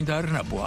دار نبووە.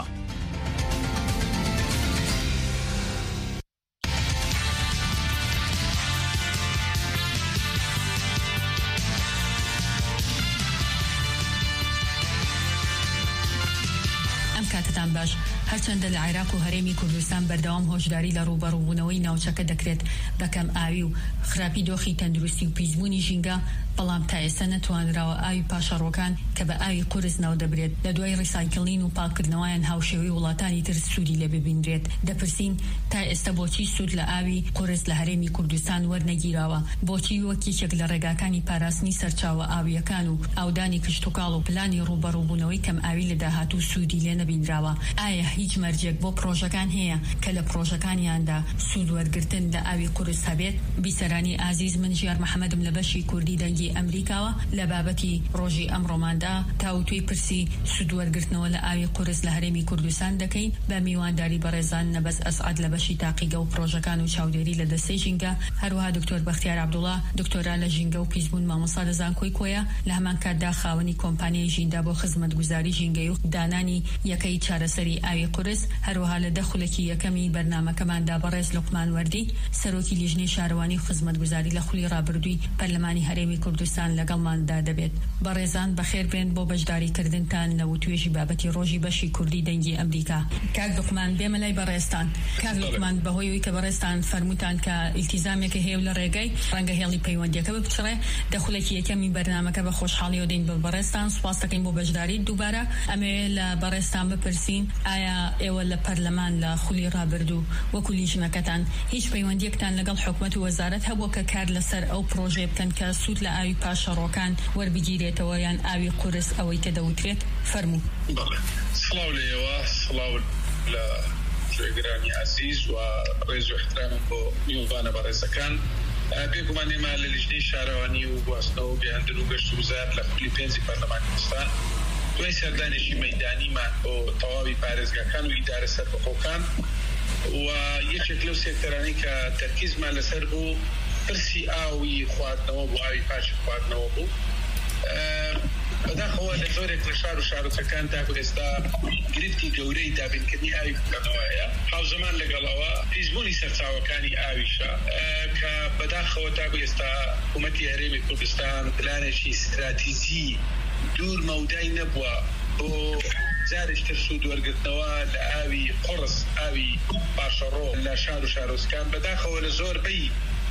کاتتان باش. هەرچەندە لە عێراق و هەرێمی کوردستان بەردەوام هۆشداری لە ڕوبەڕووبوونەوەی ناوچەکە دەکرێت بەکەم ئاوی و خراپی دۆخی تەندروستی و پیسبوونی ژینگە، بەڵام تا ئێستا نەتوانراوە ئاوی پاشەڕۆکان کە بە ئاوی قورس ناو دەبرێت لە دوای ڕیسایکڵین و پاکردنەوەیان هاوشێوەی وڵاتانی تر سوودی لێ ببینرێت. دەپرسین تا ئێستا بۆچی سوود لە ئاوی قورس لە هەرێمی کوردستان وەرنەگیراوە؟ بۆچی وەک یەکێک لە ڕێگاکانی پاراستنی سەرچاوە ئاویەکان و ئاودانی کشتتوکاڵ و پلانی ڕوبەڕووبوونەوەی کەم ئاوی لە داهاتوو سوودی لێ نەبینراوە؟ ئایا هیچ مەرجێک بۆ پرۆژەکان هەیە کە لە پرۆژەکانیاندا سوود وەرگرتن لە ئاوی قورس هەبێت؟ بیسەرانی ئازیز، من ژیار محەممەدم لە بەشی کوردی دەنگی ئەمریکاوە لە بابەتی ڕۆژی ئەمڕۆماندا تاوتوی پرسی سوود وەرگرتنەوە لە ئاوی قورس لە هەرێمی کوردستان دەکەین بە میوانداری بەڕێزان نەبەس ئەسعەد لە بەشی تاقیگە و پرۆژەکان و چاودێری لە دەستەی ژینگە، هەروەها دکتۆر بەختیار عەبدوڵڵا دکتۆرا لە ژینگە و پیسبوون مامۆستا لە زانکۆی کۆیە، لە هەمان کاتدا خاوەنی کۆمپانیای ژیندا بۆ خزمەتگوزاری ژینگەی و دانانی یەکەی چارەسەری ئاوی قورس، هەروەها لە دەخولێکی یەکەمی بەرنامەکەماندا بەڕێز لوقمان وەردی سەرۆکی لیژنەی شارەوانی و خزمەتگوزاری لە خولی ڕابردووی پەرلەمانی هەرێمی کوردستان لەگەڵماندا دەبێت. بەڕێزان بەخێر بێن بۆ بەشداریکردنتان لە وتوێژی بابەتی ڕۆژی بەشی کوردی دەنگی ئەمریکا. کاک لوقمان، بێمە لای بەڕێستان. کاک لوقمان، بەهۆیەوەی کە بەڕێستان فەرمووتان کە ئیلتیزامێکی هەیە لە ڕێگەی ڕەنگە هێڵی پەیوەندیەکە بچڕێ، دەخولێکی یەکەمی بەرنامەکە بە خۆشحاڵیەوە دەین بە بەڕێستان. سوپاس دەکەین بۆ بەشداری. دووبارە ئەمێ لە بەڕێستان بپرسین ئایا ئێوە لە پەرلەمان لە خولی ڕابردوو وەکو لیژنەکەتان هیچ پەیوەندیەکتان لەگەڵ حکوومەت و وەزارەت هەبووە کە کار لەسەر ئەو پرۆژێ بکەن کە سوود لە ئاوی پاشەڕۆکان وەربگیرێتەوە یان ئاوی قورس ئەوەی تێدەوترێت؟ فەرموو. سڵاو لێوە، سڵاو لە جێگرانی عزیز و ڕێز و احترامم بۆ میوانە بەڕێزەکان. بێگومان ئێمە لە لیژنەی شارەوانی و گواستنەوە و گەیاندن و گەشت و وزار لە خولی پێنجی پەرلەمانی کوردستان دوای سەردانێکی مەیدانیمان بۆ تەواوی پارێزگاکان و ئیدارە سەربەخۆکان و یەکێک لەو سێکتەرانی کە تەرکیزمان لەسەر بوو پرسی ئاوی خواردنەوە بوو، ئاوی پاش خواردنەوە بوو. بەداخەوە لە زۆرێک لە شار و شارۆچەکان تا ئێستا گرفتی گەورەی دابینکردنی ئاوی بکەنەوەیە، هاوزەمان لەگەڵەوە پیسبوونی سەرچاوەکانی ئاویشە کە بەداخەوە تا ئێستا حکوومەتی هەرێمی کوردستان پلانێکی استراتیژی دوور مەودای نەبووە بۆ جارێکتر سوود وەرگرتنەوە لە ئاوی قورس، ئاوی پاشەڕۆ لە شار و شارۆچکان. بەداخەوە لە زۆربەی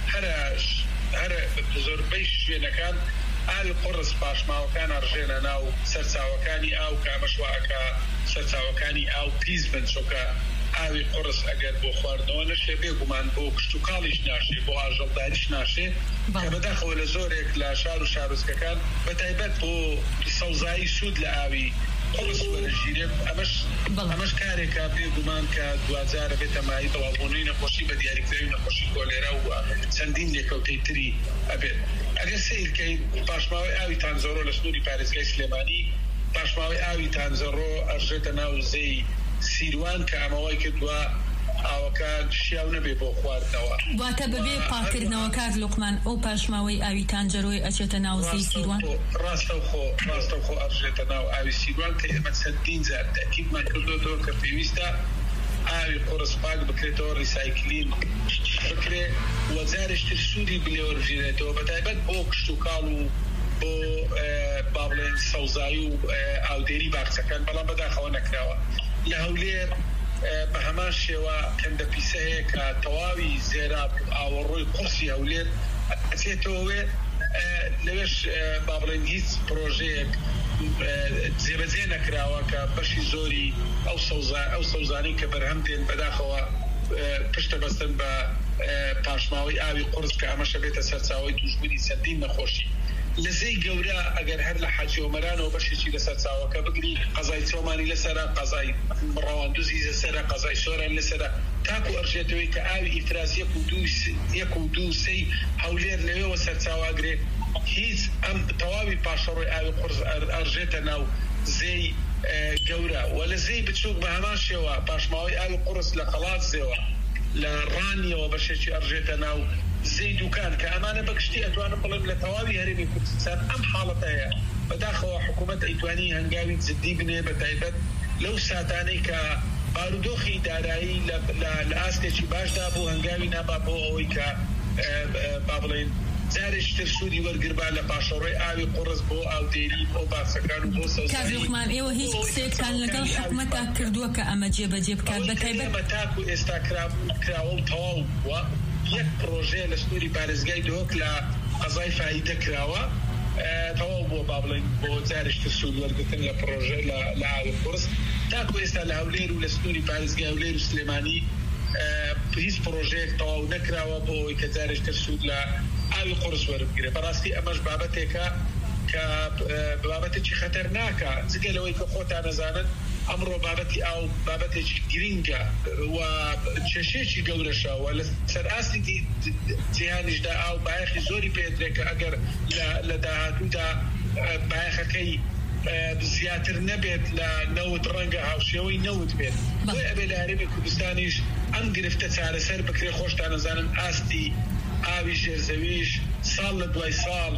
زۆربەی شوێنەکان ئاوی قورس پاشماوەکان ئەڕژێنە ناو سەرچاوەکانی ئاو کامەشواکە سەرچاوەکانی ئاو پیس بن، چۆکە ئاوی قورس ئەگەر بۆ خواردنەوە نەشێ بێگومان بۆ کشتتوکاڵیش ناشێ، بۆ ئاژەڵداریش ناشێ، کە بەداخەوە لە زۆرێک لە شار و شارۆچکەکان بەتایبەت بۆ سەوزایی سوود لە ئاوی قورس وەرەگیرێت. ئەمەش کارێکە بێگومان کە دوجارە بێتە مای دڵاوبوونەوەی نەخۆشی بە دیاریکراوی نەخۆشی کۆلێرا و چەندین لێکەوتەی تری ئەبێت. ئەگەر سیرکەین پاشماوەی ئاوی تانزەڕۆ لە سنووری پارێزگای سلێمانی، پاشماوەی ئاوی تانزەڕۆ ئەڕژێتە ناو زەی سیروان کە ئەمەوەی کردووە ئاوەکە شیاو نەبێ بۆ خواردنەوە. واتە بەبێ پاکردنەوە کار لوقمان ئەو پاشماوەی ئاوی تانجەرۆی ئەچێتە ناو زەی سیروان؟ ڕاستەوخۆ ئەڕژێتە ناو ئاوی سیروان کە ئێمە چەندین جار تاکیدمان کردوەوە کە پێویستە ئاوی قورس پاک بکرێتەوە، ریسایکلین بکرێ و جارێکتر سوودی بلێوەرژێنێتەوە، بەتایبەت بۆ کشتتوکاڵ و بۆ با بڵێن سەوزایی و ئاودێری باخچەکان. بەڵام بەداخەوە نەکراوە. لە هەولێر بە هەمان شێوە کەندە پیسە هەیە کە تەواوی زێرا ئاوەڕۆی قورسی هەولێر ئەچێتەوە، لەوێش با بڵێن هیچ پرۆژەیەک جێبەجێ نەکراوە کە بەشی زۆری ئەو سەوزانی کە بەرهەم دێن بەداخەوە پشتە بەستن بە پاشماوەی ئاوی قورس کە ئەمەشە بێتە سەرچاوەی توشبوونی چەندین نەخۆشی. لە زەی گەورە ئەگەر هەر لە حاجی ئۆمەرانەوە بەشێکی لەسەر چاوەکە بگری، قەزای چۆمانی لەسەرە، قەزای ڕەواندوزی لەسەرە، قەزای سۆران لەسەرە، تاکو ئەڕژێتەوەی کە ئاوی ئیفراز 1 و 2 سەی هەولێر لەوێەوە سەرچاواگرێ، هیچ ئەم تەواوی پاشەڕۆی ئاوی قورس ئەڕژێتە ناو زەی گەورە. و لە زەی بچووک بە هەمان شێوە پاشماوەی ئاوی قورس لە قەڵات زێوە لە ڕانیەوە بەشێکی ئەڕژێتە ناو زەی دوکان کە ئەمانە بەگشتی ئەتوانم بڵێم لە تەواوی هەرێمی کوردستان ئەم حاڵەتە هەیە. بەداخەوە حکوومەت ئەیتوانی هەنگاوی جدی بنێ بەتایبەت لەو ساتانەی کە بارودۆخی دارایی لە ئاستێکی باشدا بۆ هەنگاوی نابا بۆ ئەوەی کە با بڵێن جارێکتر سوودی وەرگربا لە پاشەڕۆی ئاوی قوڕس بۆ ئاودێری بۆ باخچەکان و بۆ سەوزایی. کاژوخمان ئێوە هیچ قسەیەکان لەگەڵ حکومەتا کردووە کە ئەمە جێبەجێ بکات بەتایبەت تاکو ئێستا کراوە و تەواو بووە. یەک پرۆژێ لە سنووری پارێزگای دۆک لە قەزای فایدە کراوە تەواو بۆ با بڵێن بۆ جارێکتر سوود وەرگرتن لە پرۆژێ لە ئاوی قوڕس. تاکو ئێستا لە هەولێر و لە سنووری پارێزگای هەولێر و سلێمانی هیچ پرۆژەیەک تەواو نەکراوە بۆ ئەوەی کە جارێکتر سوود لە ئاوی قوڕس وەربگرێ. بەڕاستی ئەمەش بابەتێکە کە بابەتێکی خەتەرناکە جگە لەوەی کە خۆتان نەزانن ئەمڕۆ بابەتی ئاو بابەتێکی گرینگە و کێشەیەکی گەورەشە و لە سەر ئاستی جیهانیشدا ئاو بایەخی زۆری پێدرێکە ئەگەر لە داهاتوودا بایەخەکەی زیاتر نەبێت لە 90 ڕەنگە هاوشێوەی 90 بێت. بۆی ئەبێ لە هەرێمی کوردستانیش ئەم گرفتە چارەسەر بکرێ. خۆشتان نەزانن ئاستی ئاوی ژێرزەویش ساڵ لە دوای ساڵ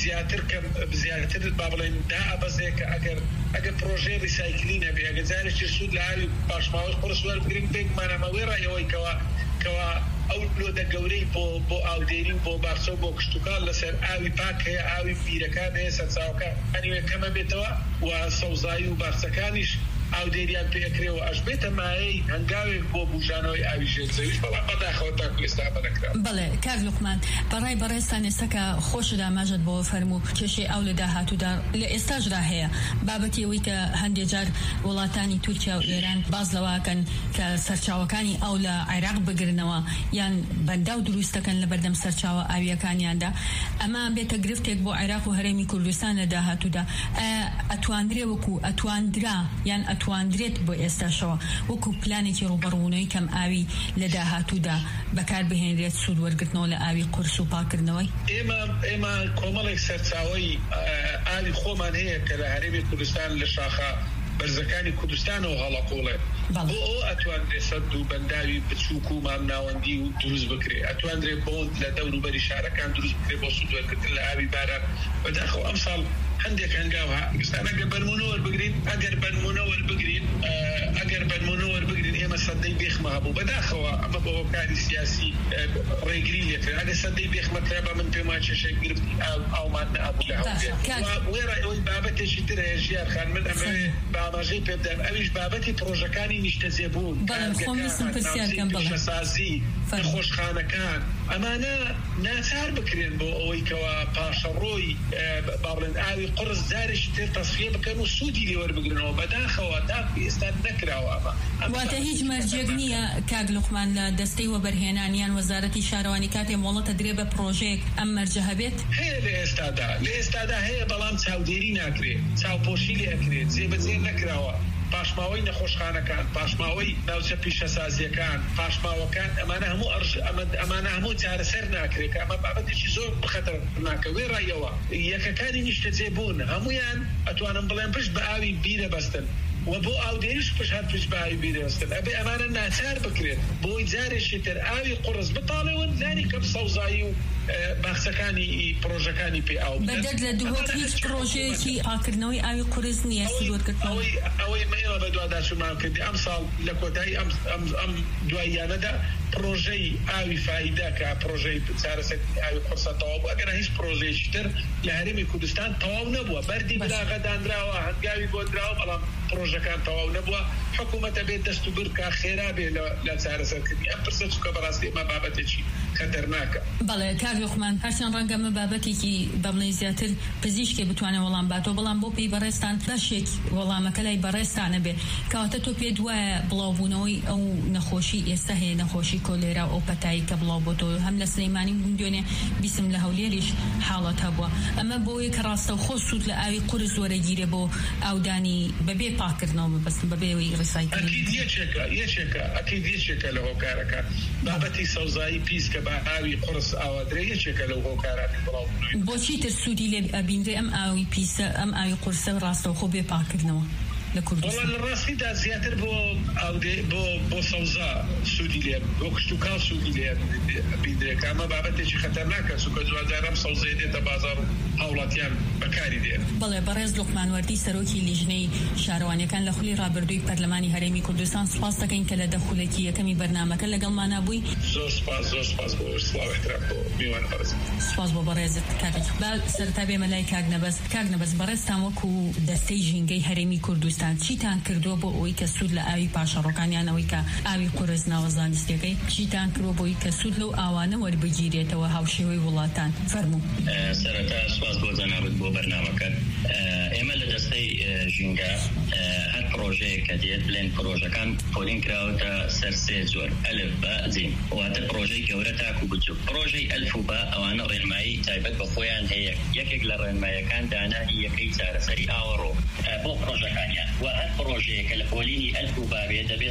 زیاتر با بڵێن دا ئەبەزێ کە ئەگەر پرۆژەی ریسایکلی نەبێ ئەگەر جارێکی سوود لە ئاوی پاشماوەی قوڕس وەربگرین بێگمانەمەوەی ڕایەوەی کەوا ئەو لۆدە گەورەی بۆ ئاودێری و بۆ باخچە و بۆ کشتتوکان لەسەر ئاوی پاک هەیە ئاوی پیرەکان هەیە سەرچاوەکانی کەمە بێتەوە و سەوزایی و باخچەکانیش ئاودێریان پێکرێەوە ئەش بێتە مایەی هەنگاوێک بۆ بوژانەوەی ئاوی ژێرزەویش بەڵام بەداخەوە تاکو ئێستا بەنەکرا. بەڵێ کاک لوقمان بەڕای بەڕێستان ئێستاکە خۆشت ئاماژەت بۆ فەرموو کێشەی ئاو لە داهاتوودا لە ئێستاشدا هەیە بابەتی ئەوەی کە هەندێک جار وڵاتانی تورکیا و ئێران باز لەواکەن کە سەرچاوەکانی ئەو لە عێراق بگرنەوە یان بەنداو دروستەکەن لە بەردەم سەرچاوە ئاویەکانیاندا. ئەمە بێتە گرفتێک بۆ عێراق و هەرێمی کوردستان لە داهاتوودا. ئەتواندرێ وەکو ئەتواندرا یان ئەتواندرێت بۆ ئێستاشەوە وەکو پلانێکی ڕوبەڕوونەوەی کەم ئاوی لە داهاتوودا بەکار بهێنرێت سوود وەرگرتنەوە لە ئاوی قورس و پاکردنەوەی؟ ئێمە کۆمەڵێک سەرچاوەی ئاوی خۆمان هەیە کە لە هەرێمی کوردستان لە شاخە بەرزەکانی کوردستانەوە هەڵەقوڵێ بۆ ئەتواندرێ سەد و بەنداوی بچووک و مامناوەندی و دروست بکرێ. ئەتواندرێ بۆند لە دەوروبەری شارەکان دروست بکرێ بۆ سوود وەرگرتن لە ئاوی باران. بەداخەوە ئەمساڵ هەندێک هەنگاوە ئەگەر بەرمونەوە وەربگرین ئێمە سەدەی بێخمە هەبوو. بەداخەوە ئەمە بە هۆکاری سیاسی ڕێگری لێکرد. ئەگەر سەدەی بێخمەکرا بە من پێما چێشەی گرفت ئاومان نەبوو لە هەولێر. وێرە ئەوەی بابەتێکی تر هەیە ژیار خان من ئەمە باماژەی پێ بدەم ئەویش بابەتی پرۆژەکانی نیشتەجێبوون سازی خۆشخانەکان ئەمانە ناچار بکرێن بۆ ئەوەی کەوا پاشەڕۆی باڵێن ئاوی قڕس جارێکی تر تەسفیە بکەن و سوودی لێ وەربگرنەوە. بەداخەوە داخی ئێستا نەکراوە. واتە هیچ مەرجێک نییە کاک لوقمان لە دەستەی وەبەرهێنانیان وەزارەتی شارەوانی کاتێ مۆڵەتە درێ بە پرۆژەیەک ئەم مەرجە هەبێت؟ هەیە لە ئێستادا هەیە بەڵام چاودێری ناکرێت چاوپۆشی لێ ئەکرێت جێبەجێ نەکراوە. پاشماوەی نەخۆشخانەکان پاشماوەی ناوچە پیشەسازیەکان پاشماوەکان ئەمانە هەموو چارەسەر ناکرێت. ئەمە بابەتێکی زۆر خەتەرناکە. وێ ڕایەوە یەکەکانی نیشتەجێ بوون هەمویان ئەتوانم بڵێن پشت بە ئاوی بیرە بەستن و بۆ ئاودێریش پشت بە ئاوی بیرە بەستن. ئەبێ ئەمانە ناچار بکرێت بۆی جارێکی تر ئاوی قوڕس بتاڵێون لانی کەم سەوزایی و باخچەکانی پرۆژەکانی پێ ئاو بەدەر لە دووهۆت هیچ پرۆژەیەکی پاکردنەوەی ئاوی قوڕس نییە سوودوەرگرتنەوەی ئەوەی مەیڵە بە دوواداچوومان کردی ئەم ساڵ لە کۆتایی ئەم دواییانەدا پرۆژەی ئاوی فایدە کە پرۆژەی چارەسەری ئاوی قورسە تەواو بوو. ئەگەر هیچ پرۆژەیەکی تر لە هەرێمی کوردستان تەواو نەبووە. بەردی براغەدانراوە هەنگاوی بۆ دراوە بەڵام پرۆژەکان تەواو نەبووە. حکوومەتە بێت دەست و برکە خێرا بێ لە چارەسەرکردنی ئەم پرسە چووکە بەڕاستی ئەمە بابەتێکی خەتەرناکە. بەڵێ کاک لوقمان هەرچەند ڕەنگە مە بابەتێکی بەڵێ زیاتر پزیشکێ بتوانێت وەڵام باتەوە بەڵام بۆ پێی بەڕێستان بەشێک وەڵامەکە لای بەڕێستانە بێ کەواتە تۆ پێ دوایە بڵاوبوونەوەی ئەو نەخۆشی ئێستا هەیە نەخۆشی کۆلێرا ئەو پەتایی کە بڵاو بۆتەوە هەم لە سلەیمانی دوێنێ بیسم لە هەولێریش حاڵەت هەبووە. ئەمە بۆیە کە ڕاستەوخۆ سوود لە ئاوی قورس وەرەگیرێ بۆ ئاودانی بەبێ پاکردنەوە ببەستن بەبێەوەی ڕیسایکلی. یەکێکە لە هۆکارەکە بابەتی سەوزایی پیس کە بە ئاوی قورس ئاوادرێ یەکێکە لەو هۆکارانی بڵاوبوونەوەی. بۆچی تر سوودی لێ ئەبیندرێ ئەم ئاوی پیسە ئەم ئاوی قورسە ڕاستەوخۆ بێ پاکردنەوە لە کوردستان؟ وڵا لە ڕاستیدا زیاتر بۆ سەوزا سوودی لێ بۆ کشتتوکاو سوودی لێ بیندرێک ئەمە بابەتێکی خەتەرناکە چونکە جوازارم سەوزەیە دێتە بازار و هاوڵاتیان بەکاری دێن. بەڵێ بەڕێز لوقمان وەردی سەرۆکی لیژنەی شارەوانیەکان لە خولی ڕابردووی پەرلەمانی هەرێمی کوردستان سپاس دەکەین کە لە دەخولێکی یەکەمی بەرنامەکە لەگەڵمانە بووی. زۆر سپاس بۆ سڵاو احترام بۆ میوان بەڕێز. سپاس بۆ بەڕێزت کاتێک با سەرتا بێمە لای کاک نەبەست بەڕێزتان وەکو دەستەی ژینگەی هەرێمی کوردستان چیتان کردووە بۆ ئەوەی کە سوود لە ئاوی پاشەڕۆکانیان ئەوەی کە ئاوی قورس ناوە زانستیەکەی چیتان کردووە بۆی کە سوود لەو ئاوانە وەربگیرێتەوە هاوشێوەی وڵاتان؟ فەرموو. سەرەتا سپاس بۆ جەنابەت بۆ بەرنامەکە. ئێمە لە دەستەی ژینگە هەر پرۆژەیە کە دێت بڵێن پرۆژەکان پۆلین کراوەتە سەر سێ زۆر ئەلف بە جیم واتە پرۆژەی گەورە تاکو بچووک. پرۆژەی ئەلف و بە ئەوانە ڕێنمایی تایبەت بە خۆیان هەیە. یەکێک لە ڕێنماییەکان دانانی یەکەی چارەسەری ئاوەڕۆ بۆ پرۆژەکانیان و هەر پرۆژەیە کە لە پۆلینی ئەلف و بابێ دەبێت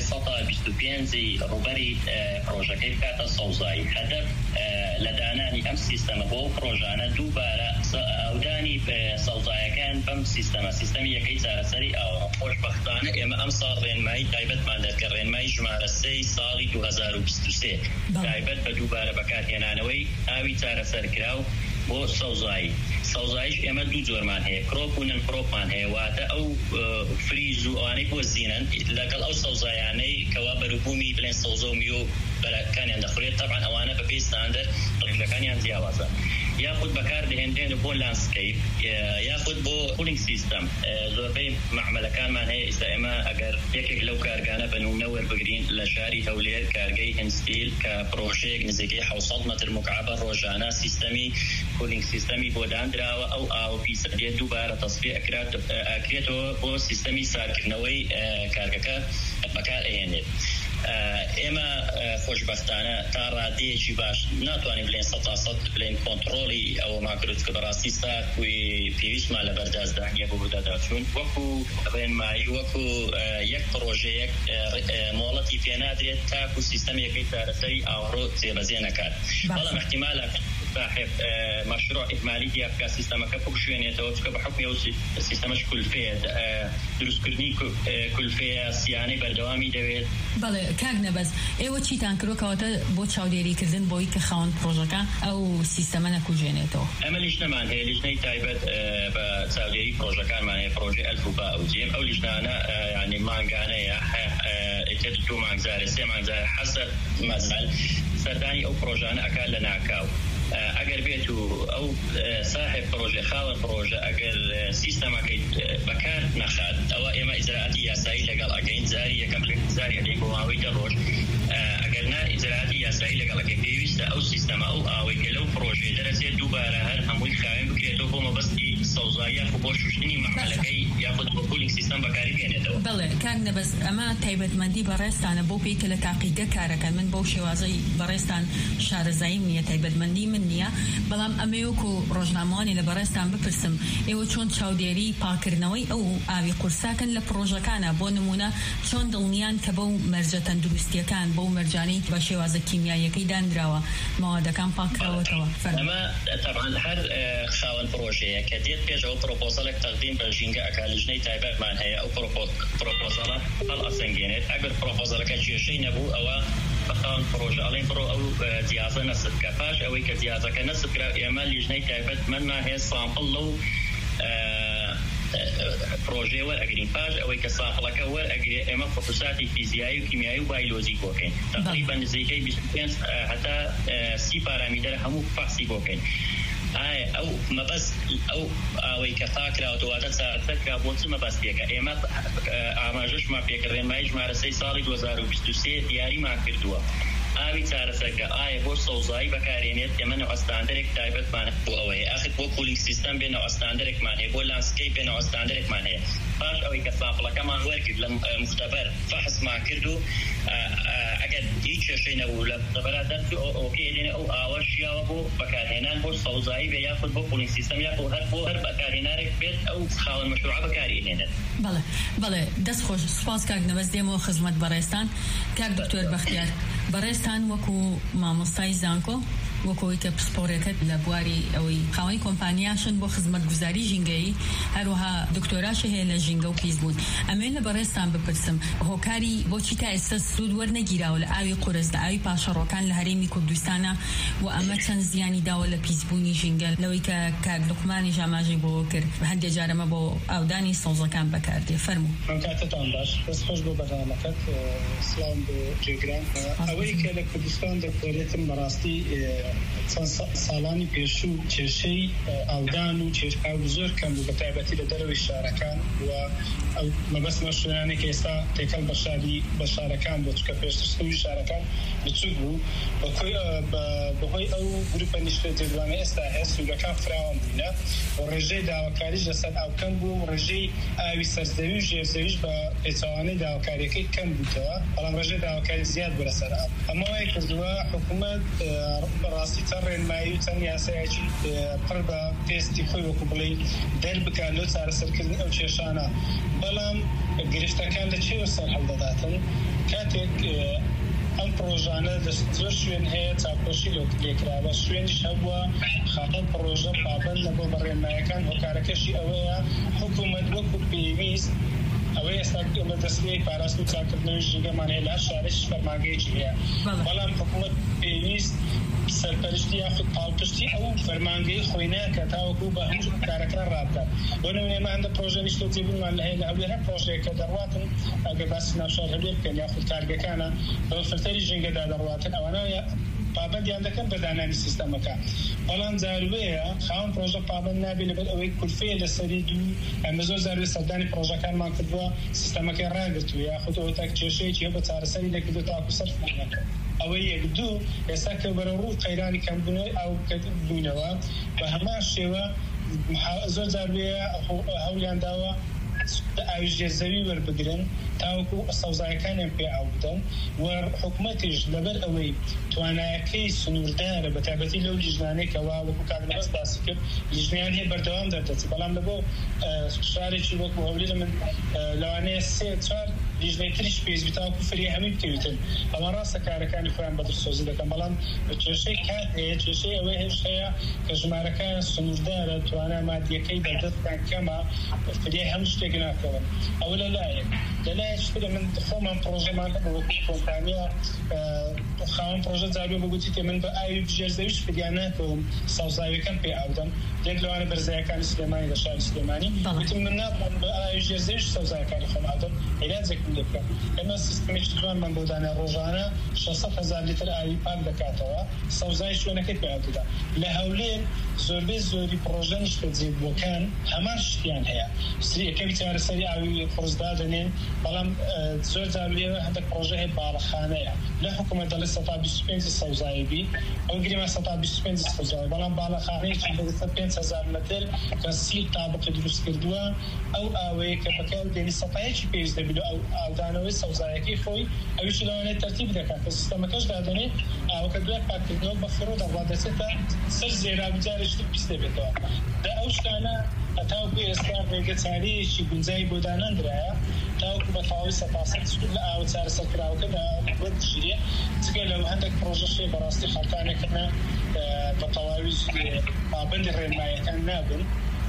125 ڕوبەری پرۆژەکەی بکاتە سەوزایی. هەدەف لە دانانی ئەم سیستەمە بۆ پرۆژانە دووبارە ئەودانی سەوزایەکان بەم سیستەمی یەکەی چارەسەری ئاوەڕۆ. خۆشبەختانە ئێمە ئەم ساڵ ڕێنمایی تایبەتمان دەکە ڕێنمایی ژمارە 3 ساڵی 2023 تایبەت بە دووبارە بەکارهێنانەوەی ئاوی چارەسەرکراو بۆ سەوزاییش ئێمە دوو جۆرمان هەیە، کڕۆپ و نن کڕۆپمان هەیە. واتە ئەو فریز و ئەوانەی بۆ زیینەن لەگەڵ ئەو سەوزایانەی کەوا بەروبوومی بڵێن سەوزە و میوە بەرەکانیان دەخورێت. تەبعاً ئەوانە بە پێی ستاندەر ڕێگەکانیان جیاوازە. یاخود بەکار دەهێنرێن بۆ لانسکەیپ یاخود بۆ کولینگ سیستەم. زۆربەی معمەلەکانمان هەیە ئێستا ئێمە ئەگەر یەکێک لەو کارگانە بە نمونە وەربگرین لە شاری هەولێر کارگەی هەنستیل کە پرۆژەیەک نزیکەی 700 مەتر مکعب ڕۆژانە سیستەمی کولینگ سیستەمی بۆ دانراوە. ئەو ئاو پیسە دێت دووبارە تەصفیە ئەکرێتەوە بۆ سیستەمی ساردکردنەوەی کارگەکە بەکار ئەهێنێت. ئێمە خۆشبەختانە تا ڕادەیەکی باش ناتوانین بڵێن 100% بڵێن کۆنتڕۆلی ئەوە ماکرۆت کە بەڕاستی ساکوی پێویستمان لە بەردازدانیە بۆ بەداداچوون وەکو ڕێنمایی وەکو یەک پرۆژەیەک مۆڵەتی پێنادرێت تاکو سیستەمێکی چارەسەری ئاوەڕۆ جێبەجێ نەکات. بەڵام احتیمالە صاحب مشروع إكمالي ديال كسيستم كبوكشينية توجك بحكم يو سيستمش كلفية دروس كردني كلفية سياني بردوامي دويت. بله كأجنة بس إيه وشي تانكرو كواتا بوتشاوديري كردن بوي كخان بروجكا أو سيستمنا كوجينيتو. أما ليش نمان هي ليش نيتايبت بتشاوديري بروجكا ما هي بروجي 1000 أو جيم أو ليش أنا يعني ما عنا يا اتجتو مع زار سي مع زار حسب مثل سرداني أو بروجان أكل لنا كاو. اگر بیتو او صاحب پروژه خاون پروژه اگر سیستم که بکار نخاد او اما اجراءاتی یاسایی لگل اگین زاری یکم زاری علی بواوی دروش اگر نه اجراءاتی یاسایی لگل که پیوست او سیستم او اوی کلو پروژه درسه دوباره هر همون خاين بکیتو بوم بس سوزایا خوششنی معلقی یاخد کولینگ سیستم بکاری بینیدو. بله کاغنه بس اما تایبەتمەندی بەڕێستانە بۆ پێی کە لە تاقیگە کارەکەن من بەو شێوازەی بەڕێستان شارەزاییم نییە تایبەتمەندی من نییە بەڵام ئەمەیەکو ڕۆژنامەوانی لە بەڕێستان بپرسم ئێوە چۆن چاودێری پاکردنەوەی ئەو ئاوی قورساکن لە پرۆژەکانە بۆ نمونە چۆن دڵنیان کە بەو مەرجە تەندروستیەکان بەو مەرجانەی بە شێوازە کیمیاییەکەی دانراوە ماوەدەکان پاکراوەتەوە. ئەمە طبعا هەر خاوەن پرۆژەیە کە دێت پێشەوە پرۆپۆزەلێک تەقدیم بە ژینگە ئەکالیژنەی تایبەتمان هەیە ئەو پرۆپۆزەڵە هەڵ ئەسەنگێنێت ئەگەر پرۆپۆزەلەکە کێشەی نەبوو ئەوە بەخاوەن پرۆژە ئەڵێن بڕۆ ئەو جیازە نەسب کە پاش ئەوەی کە جیازەکە نەسب کرا ئێمە لیژنەی تایبەتمەندمان هەیە سامپڵ لەو پروژه وەرئەگرین پاش ئەوەی کە ساپڵەکە وەرئەگرێ ئێمە فۆتۆساتی فیزیایی و کیمیایی و بایۆلۆژی بۆکەین تقریبا نزیکەی 25 هەتا 30 پارامتر هەموو فحسی بۆکەین. ئەو مەبەست ئەو ئەوەی کە پاکراوەتەوە چارەسەرکرا بۆ چ مەبەستێکە ئێمە ئاماژەشمان پێکردێنمایی ژمارە 3 ساڵی 2023 دیاریمان کردووە. ئاوی چارەسەرکە ئایا بۆ سەوزایی بەکارێنێت ئێمە نەوە ئەستاندەرێک تایبەتمان بۆ ئەوەیە ئاخر بۆ کولینگ سیستەم بێنەوە ئەستاندەرێکمان هەیە بۆ لانسکەیپ بێنەوە ئەستاندەرێکمان هەیە پاش ئەوەی کە ساپڵەکەمان وەرگرت لە مختبەر فەحسمان کرد و ئەگەر هیچ کێشەی نەبوو لە مختبەرا دەرچ ئۆکێ لێنێ ئەو ئاوە شیاوە بۆ بەکارهێنان بۆ سەوزایی بێ یاخود بۆ کولینگ سیستەم یاخود هەر بەکارهێنانێک بێت ئەو خاوەن مەشروع بەکارهێنێت. بەڵێ دەست خۆش سوپاس کاک نەبەست دێمەوە خزمەت بەڕێستان. کاک دکتۆر بەختیار بەڕێستان وەکو مامۆستای زانکۆ وەکەوەی کە پسپۆڕەکەت لە بواری ئەوەی خاوەنی کۆمپانیاشن بۆ خزمەتگوزاری ژینگەیی هەروەها دکتۆراش هەیە لە ژینگە و پیسبوون. ئەمێن لە بەڕێستان بپرسم هۆکاری بۆچی تا ئێستا سوود وەرنەگیراوە لە ئاوی قورس لە ئاوی پاشەڕۆکان لە هەرێمی کوردستانە و ئەمە چەند زیانی داوە لە پیسبوونی ژینگە لەوەی کە کاک لوقمانی ژاماژەی بۆ کرد هەندێک جارەمە بۆ ئاودانی سەوزەکان بەکاردێ. فەرموو. کاتتان باش دەست خۆش بۆ بەرنامەکەت سڵام بۆ جێگران. ئەوەی کە لە کوردستان دەکۆرێتم بەڕاستی چەند ساڵانی پێشوو کێشەی ئاودان و چێشکاو زۆر کەم بوو بەتایبەتی لە دەرەوەی شارەکان و ئەو مەبەستمە شوێنانێک ئێستا تێکەڵ بە شارەکان بۆ چکە پێشترسەوی شارەکان بچوک بوو بەهۆی ئەو گروپە نیشتە جێدوانە ئێستا هەیە سوودەکان فراوان بووینە و ڕێژەی داواکاریش لەسەر ئاوکەم بوو و ڕێژەی ئاوی سەرزەوی و ژێرزەویش بە پێچەوانەی داواکاریەکەی کەم بووتەوە بەڵام ڕێژەی داواکاری زیاد بوو لەسەر ئاو. ئەمە وای کردووە حکوومەت بەڕاستی چەند ڕێنمایی و چەند یاسایەکی پڕ بە پێستی خۆی وەکو بڵێ دەربکات لەو چارەسەرکردنی ئەو کێشانە. بەڵام گرفتەکان لە چێوە سەر هەڵدەداتن کاتێک ئەم پرۆژانە زۆر شوێن هەیە چاپۆشی لێکراوە شوێنیش هەبووە خاڵە پرۆژە پابەند لە بۆ بەڕێنمایەکان هۆکارەکەشی ئەوەیە حکوومەت وەکو پێویست ئەوەی ئێستا ئەمە دەستگای پاراست و چاکردنەوەی ژینگەمان هەیە لە هەر شارێکی فەرمانگەیەکی هەیە بەڵام حکوومەت پێویست سەرپەرشتی یاخود پاڵپشتی ئەو فەرمانگەی خۆی ناکە تاوەکو بە هەموو کارەکان ڕابدات. بۆ نمونە هەندە پرۆژە نیشتە جێبوونمان هەیە لە هەولێر هەر پرۆژەیە کە دەڕواتن ئەگەر باسی ناوشار هەولێر بکەن یاخود کارگەکانە بە فلتەری ژینگەدا دەڕواتن ئەوانە پابندیان دەکەن بە دانانی سیستەمەکە. بەڵام جاروەیە خاوەن پرۆژە پابند نابێت لەبەر ئەوەی کولفەیە لەسەری دوو ئەمە زۆر جاروێ سەردانی پرۆژەکانمان کردووە سیستەمەکەی ڕاگرتووە یاخود ئەوە تاک کێشەیەکی هەیە بە چارەسەری لەکردو تاکو سەرفمانەکە. ئەوەی یەک دوو ئێستا کە بەرەڕوو قەیرانی کەمبوونەوەی ئاو بوونەوە بە هەمان شێوە زۆر جاروەیە هەولیان داوە ئاوی ژێرزەوی وەربگرن تاوەکو سەوزایەکانیان پێ ئاو بدەن و حکوومەتیش لەبەر ئەوەی توانایەکەی سنووردارە بەتایبەتی لەو لیژنانەی کەوا وەکو کاکبەست باسی کرد لیژنیان هەیە بەردەوام دەردەچێت بەڵام لە بۆ شارێکی وەکو هەولێر من لەوانەیە 3-4 لیژنەی تریش پێویست تاوەکو فری هەمووی بکەویتن ئەوە ڕاستە کارەکانی خۆیان بەدرسۆزی دەکەن بەڵام کێشەی کات هەیە کێشەی ئەوەی هێش هەیە کە ژمارەکان سنووردارە توانای مادیەکەی بەردەستان کەمە فری هەموو شتێک ناکەون. ئەوە لەلایەک لەلایەکترە من خۆمان پرۆژەمان وەکو کۆمپانیا خاوەن پرۆژە جاروێ بگوتیتێ من بە ئاوی ژێرزەویش فریان ناکەوم ساوزاویەکەم پێ ئاودەم لێک لەوانە بەرزایەکانی سلێمانی لە شاری سلێمانی وتم من ناتوان بە ئاوی ژێرزەویش ساوزاویەکانی خۆم ئاودەم عیلاجێکم لێ بکەم. ئێمە سیستەمێکی جوانمان بۆ دانا ڕۆژانە 600,000 لیتر ئاوی پاک دەکاتەوە سەوزای شوێنەکەی پێ ئاودەدا. لە هەولێر زۆربەی زۆری پرۆژە نیشتە جێبووەکان هەمان شتیان هەیە یەکەمی چارەسەری ئاوی قورسدا دەنێن بەڵام زۆر جاروێ هەندێک پرۆژە هەیە باڵەخانەیە لە حکوومەت دەڵێ 125 سەوزایبی ئەو گریمە 125 سەوزای بەڵام باڵەخانەیەکی بەدەستە 5,000 متر کە 30 تابقی دروست کردووە ئەو ئاوەیە کە بەکاردێنی سەفایەکی پێویست دەبێت ئەو ئاودانەوەی سەوزایەکەی خۆی ئەویش لەوانەیە تەرتیب دەکات کە سیستەمەکەش دادەنێت ئاوەکە دوای پاکردنەوە بە فرۆ دەڕوات دەچێتە سەر زێرابجارێکی پیس دەبێتەوە. ئەو شتانە تاوەکو ئێستا ڕێگە چارەیەکی گونجایی بۆ دانەندرایە تاوەکو بە تەواوی 100% لە ئاوە چارەسەرکراوەکەدا وەرگژێت جگە لەو هەندێک پرۆژەشێ بەڕاستی خەڵکانێکردە بە تەواوی پابەندی ڕێنماییەکان نابن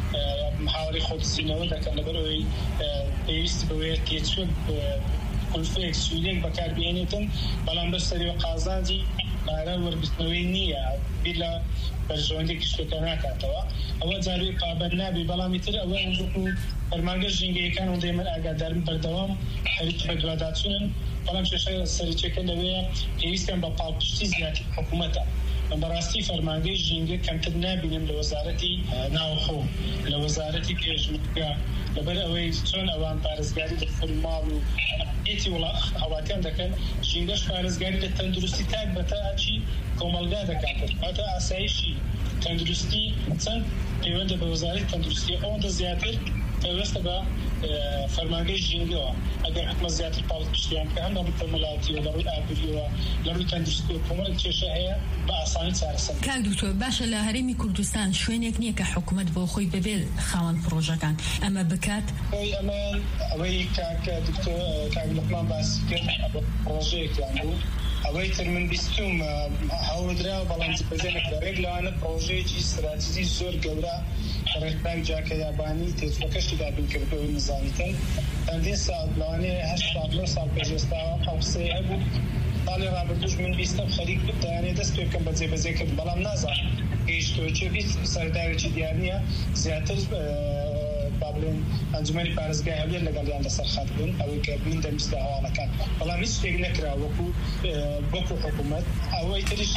محاوەڵی خۆدزیینەوە دەکەن لەبەرەوەی پێویست بەوەیە تێچووە کولفەیەک سوودێک بەکاربێنێتن بەڵام بەسەریەوە قازانجی پارە وەرگرتنەوەی نییە بیر لە بەرژەوەندێکی شتێکە ناکاتەوە ئەوە جاروی پابەند نابێ بەڵامی تر ئەوە فەرمانگە ژینگەیەکان و دێمە ئاگادارن بەردەوام خەریکی بە دوواداچوونن بەڵام کێشە سەرچێکە لەوەیە پێویستیان بە پاڵپشتی زیاتر حکوومەتە. بەڕاستی فەرمانگەی ژینگە کەمتر نابینم لە وەزارەتی ناوخۆ لە وەزارەتی پێشمەرگە لەبەر ئەوەی چۆن ئەوان پارێزگاری لە فورماڵ و ئێتی هەواتیان دەکەن ژینگەش پارێزگاری لە تەندروستی تاک بە تاچی کۆمەلگا دەکات هاتە ئاسایشی تەندروستی چەند پەیوەندە بە وەزارەتی تەندروستی ئەوەندە زیاتر پەیوەستە بە فەرمانگەی ژینگەوە ئەگەر حکومەت زیاتر پاڵپشتیان کە هەم لە ڕووی کۆمەڵایەتیەوە لە ڕووی ئابووریەوە لە ڕووی تەندروستی و کۆمەڵێک کێشە هەیە بە ئاسانی چارەسەر. کاک دکتۆر باشە لە هەرێمی کوردستان شوێنێک نییە کە حکومەت بۆ خۆی ببێت خاوەن پرۆژەکان ئەمە بکات ئەوەی کاک دکتۆر کاک لوقمان باسی کرد پرۆژەیەکیان بوو اويتر من بيستوم هاودرا بالانس بزنك رجلانا بروجيجي استراتيجي زور جورا ريتبان جاك ياباني تفكرش دا بالكربو نظاميتن عندي صار لاني هالصار صار بجستا او سيابو طالع رابطوش من بيستم خريق يعني دستو كم بزي كد بلام نازا ايش تو تشوفي سرداري ديانيا زياتر بابلين انجمني بارزگاه هبل لقال عند سرخات بن او من دم استهوانا كان والله مش تقنكرا وكو حكومت او يتريش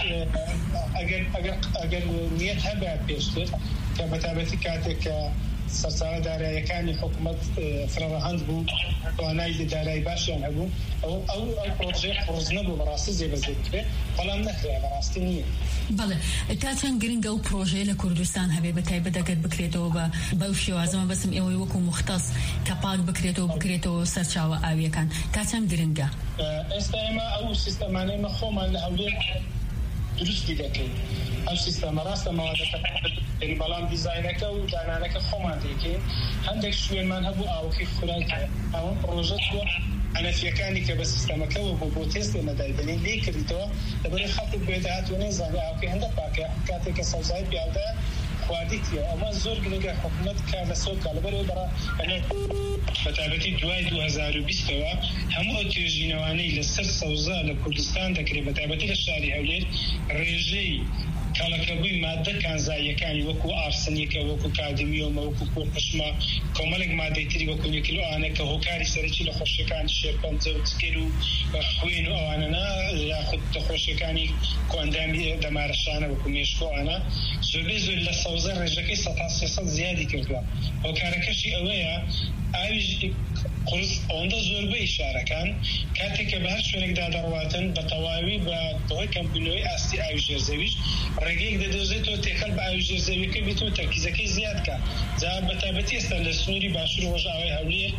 اگر نيتها بيشتر كمتابعتي كاتك سرسارة دارایی کانی حکومت فرهنگ بود و آنایی دارایی باشی آن بود او پروژه خرزنده بود براستی زیبازیکه حالا نخریه براستی نیه. بله تا چند گرینگ او پروژه لکردستان هبی بتای بداگر بکریت و با وشی و ازم بسم ایوی وکو مختص کپاک بکریت و سرچاو آوی کن تا چند گرینگه؟ استعما او سیستمانی مخومان لحولی درست دیده که او سیستم راست مواد این بالام دیزاینک و دانانک خواندی که هندک شوی من هبو آوکی خورای که اون پروژه تو أنا في كاني كبس سيستم كوا بوتيست نداي بني ليك ريتو تبري خط بيدات ونزل أوكي هندا باكا كاتك سوزاي بيعدا خواديتي أما زور جنجا حكومت كان سوق على بري برا أنا فتابتي دواي 2020 هم أتيجينواني للسر سوزا لكردستان تقريبا تابتي للشارع أولاد رجي كالكبوي مادة كان زي كان وكو أرسنيك وكو كادميوم وكو كوشما كمالك مادة تري وكو نكلو أنا كهوكاري سرتي لخش كان شيركان زوجكلو خوينو أو أنا ياخد تخش كاني كوندامي دمارشانة وكو ميشكو أنا زبيزو للصوزر رجكي ستاسيسات زيادة كردوا وكاركشي أويا أيج قرص عنده زربة إشارة كان كاتك بهر شونك دادرواتن بتواوي بتوه كمبينوي أستي أيج زويج رجيك ددوزيتو تكل بأيج زوي كبيتو تركيزك زياد كان زاد بتابتي استل السوري باشر وجاوي هولي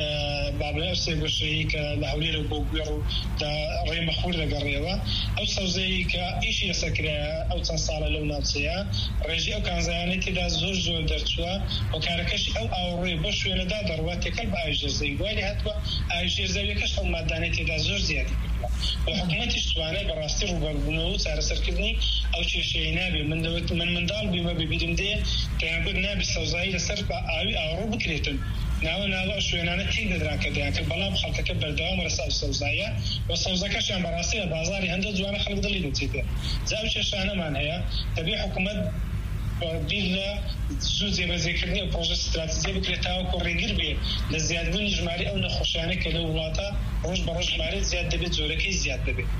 بابلا سيبشريك لهولي ربوبيرو دا ريم خور رجريوا أو سوزيك إيش يسكر أو تنصال لو نفسيا رجي أو كان زياني تدا زور درتوا وكاركش أو ريبش ولا دا واتكل بأيج زوي ولی حتی أيج زوي كش الماداني تدا زور زيادة وحكومة استوانة براستي روبربونو سعر سركني أو شيء نابي من دال بما بيدم ده تنقول نابي سوزاي لسر بأوي أو روبكريتن ناو شوينانه تيجي دراك ده كبلام خلتك بردوام رسال سوزايا وسوزاكش عم براسي بازاري هند زوانة خلق دليل تيجي زاوية شانه معناها تبي حكومة بيلا زوجي بذكرني بروجكت استراتيجي بكرتاو كوريجر بي لزيادة نجماري أو نخشانة كله ولاتا روج بروج ماري زيادة بتزوركي زيادة بي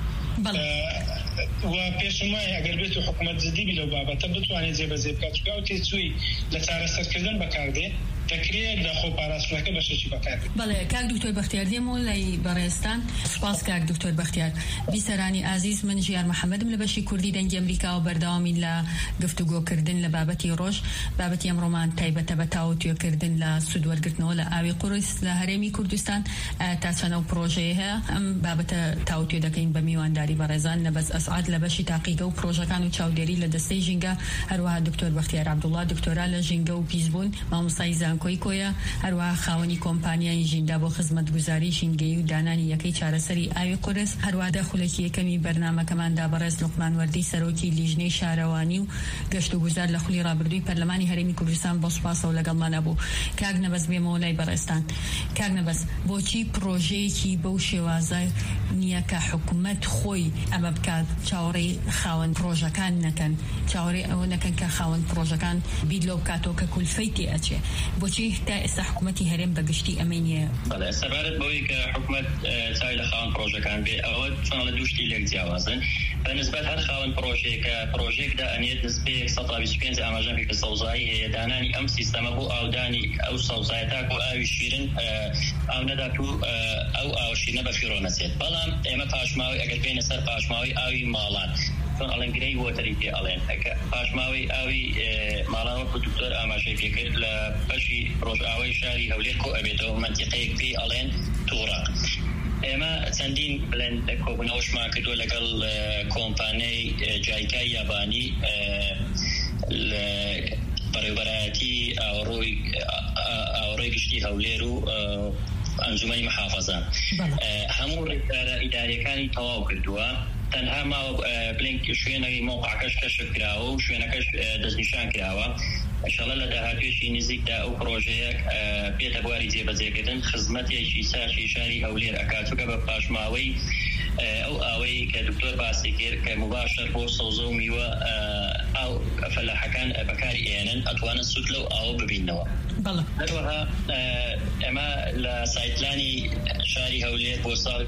وبيشماي أقل بيتو حكومة زدي بلو بابا تبتواني زي بكاتشكا وتيتسوي لتعرى سركردن بكاردي تكرير لخو باراسلك بشي بكاردي بله كاك دكتور بختيار ديمو لي بارستان سپاس كاك دكتور بختيار بيسراني عزيز من جيار محمد لبشي كردي دنج أمريكا وبردوامي لا گفتگو کردن لبابتي روش بابتي امرومان تايبة بتاو تيو کردن لسود ورگرتنو لآوي قرص لهرمي كردستان تاسفنو بروجيها ام بابتا تاو تيو دكين بميوان داري بارزان نبز أسعاد لبشي تحقيقه وبروجه كانوا تشاوديري لدستي جينجا هروها الدكتور بختيار عبد الله دكتوراه لجينجا وبيزبون ماموسای زانکۆیکۆیە هەروەها خاوەنی کۆمپانیای ژیندا بۆ خزمەتگوزاری ژینگەی و دانانی یەکەی چارەسەری ئاوی قورس هەروەها دەخولێکی یەکەمی بەرنامەکەماندا بەڕێز لوقمان وەردی سەرۆکی لیژنەی شارەوانی و گەشت و گوزار لە خولی ڕابردووی پەرلەمانی هەرێمی کوردستان بۆ سوپاسەوە لەگەڵمانە بوو. کاک نەبەس بێمەوە لای بەڕێستان. کاک نەبەس بۆچی پرۆژەیەکی بەو شێوازە نییە کە حکوومەت خۆی ئەمە بکات چاوەڕێی خاوەن پرۆژەکان نەکەن چاوەڕێی ئەوە نەکەن کە خاوەن پرۆژەکان بید لەو بکاتەوە کە کولفەی تێ ئەچێ بۆچی تا ئێستا حکوومەتی هەرێم بەگشتی ئەمە نییە؟ بەڵێ سەبارەت بەوەی کە حکوومەت چاوی لە خاوەن پرۆژەکان بێ ئەوە چۆن لە دووشتی لێک جیاوازن بەنسبەت هەر خاوەن پرۆژەیەکە پرۆژێکدا ئەنێت نسبەیەک 125 ئاماژەی کە سەوزایی هەیە دانانی ئەم سیستەمە بۆ ئاودانی ئەو سەوزایە تاکو ئاوی شیرن ئاو نەدات و ئەو ئاوشینە بە فیڕۆ نەچێت بەڵام ئێمە پاشماوی ئەگەر بینە سەر پاشماوی ئاوی ماڵان چۆن ئەڵێن گرەی وۆتەری پێ ئەڵێن پاشماوی ئاوی ماڵان وەکو دکتۆر ئاماژەی پێکرد لە بەشی ڕۆژئاوای شاری هەولێر کۆ ئەبێتەوە منتیقەیەک پێی ئەڵێن تووڕە ئێمە چەندین بڵێن کۆبوونەوەشمان کردووە لەگەڵ کۆمپانیای جایکای یابانی بەڕێوەبەرایەتی ئاوەڕۆی گشتی هەولێر و أنجمني محافظة همو إداري كان تواو كردوا تنها ما بلينك شوينا موقع كشف كراو شوينا كشف دزنشان كراو إن شاء الله لدها فيشي نزيك دا أو بروجيك بيت أبواري زي بزيكتن خدمتي شي ساشي شاري هولير أكاتوك بباش ماوي أو آوي كدكتور باسيكير كمباشر بو صوزومي أو فلاحكان بكاري إينن أطوانا سوتلو أو ببينوا بله هروها اما لسایتلانی شاری هولیر بۆ ساڵی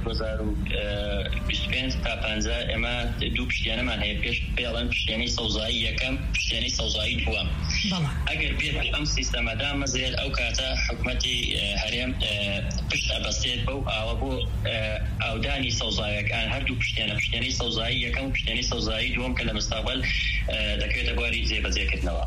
2025 تا 50 ئێمە دوو پشتیانەمان هەیە پێش پێڵەن پشتیانی سەوزایی یەکەم پشتیانی سەوزایی دووەم ئەگەر بێت ئەم سیستەمەدا مەزێت ئەو کاتە حکومەتی هەرێم پشت ئەبەستێت بەو ئاوە بۆ ئاودانی سەوزاییەکان هەردوو پشتیانی سەوزایی یەکەم و پشتیانی سەوزایی دووەم کە لە مستەقبل دەکرێتە بواری جێبەجێکردنەوە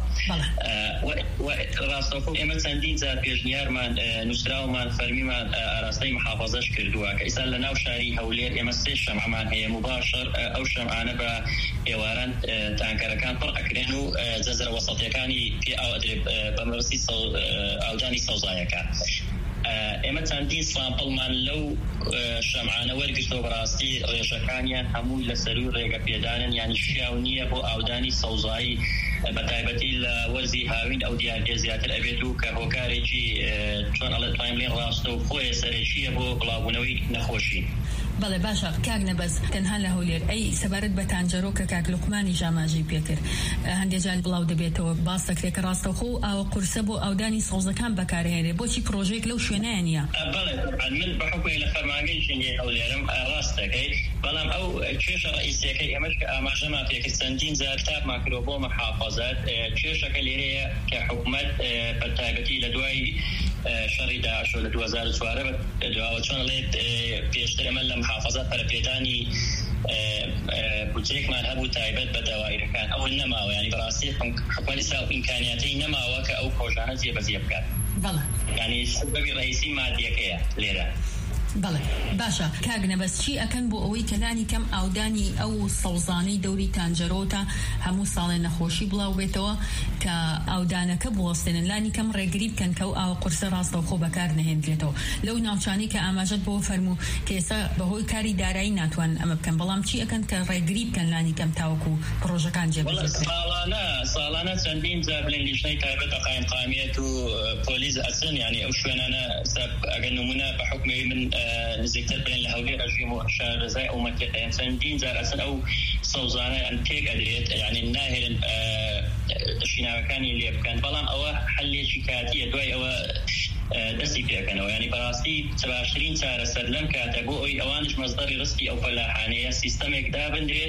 ڕاستەوخۆ ئێمە چەندین جار پێشنیارمان نووسراومان فەرمیمان ئاراستەی محافەزەش کردووە کە ئێستا لە ناو شاری هەولێر ئێمە 3 شەمعمان هەیە مباشر ئەو شەمعانە بە ئێواران تانکەرەکان پڕ ئەکرێن و جەزرە وەسەڵیەکانی پێ ئاودرێت بە مەبەستی ئاودانی سەوزاییەکان ئێمە چەندین سامپڵمان لەو شەمعانە وەرگرتەوە بەڕاستی ڕێژەکانیان هەمووی لەسەر و ڕێگە پێدانن یانی شیاو نییە بۆ ئاودانی سەوزایی بەتایبەتی لە وەرزی هاوین ئەو دیارگە زیاتر ئەبێت و کە هۆکارێکی چۆن ئەڵێ تایملین ڕاستە و خۆی سەرێکیە بۆ بڵاوبوونەوەی نەخۆشی. بەڵێ باشە کاک نەبەز تەنها لە هەولێر ئەی سەبارەت بە تانجەرۆ کە کاک لوقمانی ژاماژەی پێکرد هەندێک جار بڵاو دەبێتەوە باس دەکرێت کە ڕاستەوخۆ ئاوە قورسە بۆ ئاودانی سەوزەکان بەکارهێنێ بۆچی پرۆژێک لەو شوێنەیە نییە؟ بەڵێ من بەحکومی لە فەرمانگەی ژینگەی هەولێرم ڕاست دەکەی بەڵام ئەو کێشە ڕئیسیەکەی ئەمەش کە ئاماژەمان پێکرد چەندین جار کتابمان کردووە بۆ محافەزات کێشەکە لێرەیە کە حکومەت بەتایبەتی لە دوای شەڕی داعش لە 2004 بەدواوە چۆن ئەڵێت پێشتر ئەمە لە محافەزات پەرەپێدانی بودجێکمان هەبوو تایبەت بە داوایرەکان ئەوە نەماوە ینی بەڕاستی حکومەتی سا ئیمکانیاتەی نەماوە کە ئەو پرۆژانە جێبەجێ بکات ینی سبەبی ڕئیسی مادیەکەیە لێرە. بەڵێ باشە کاک نەبەس چی ئەکەن بۆ ئەوەی کەلانی کەم ئاودانی ئەو سەوزانەی دەوری تانجەرۆتە هەموو ساڵێ نەخۆشی بڵاو بێتەوە کە ئاودانەکە بوەستێنن لانی کەم ڕێگری بکەن کە ئەو ئاوە قورسە ڕاستەوخۆ بەکار نەهێنرێتەوە لەو ناوچانی کە ئاماژەت بۆ فەرموو کە ئێستا بەهۆی کاری دارایی ناتوان ئەمە بکەن بەڵام چی ئەکەن کە ڕێگری بکەن لانی کەم تاوەکو پرۆژەکان جێبەجێ ساڵانە چەندین جار بڵێن لیژنەی تایبەتە قایمقامیەت و پۆلیس ئەچن ینی ئەو شوێنانە ئەگەر نمونە بە حکمی من نزیکتر بین لە هەولێر ئەژیم و شارەزای ئەو مەکێتەیان چەندین جار ئەسن ئەو سەوزانەیان تێک ئەدرێت یعنی ناهێرن دەشیناوەکانی لێ بکەن بەڵام ئەوە حەلێکی کاتیە دوای ئەوە دەستی پێکەنەوە ینی بەڕاستی باشترین چارەسەر لەم کاتە بۆ ئەوی ئەوانش مەزدەری ڕستی ئەو فەلاحانەیە سیستەمێک دابندرێت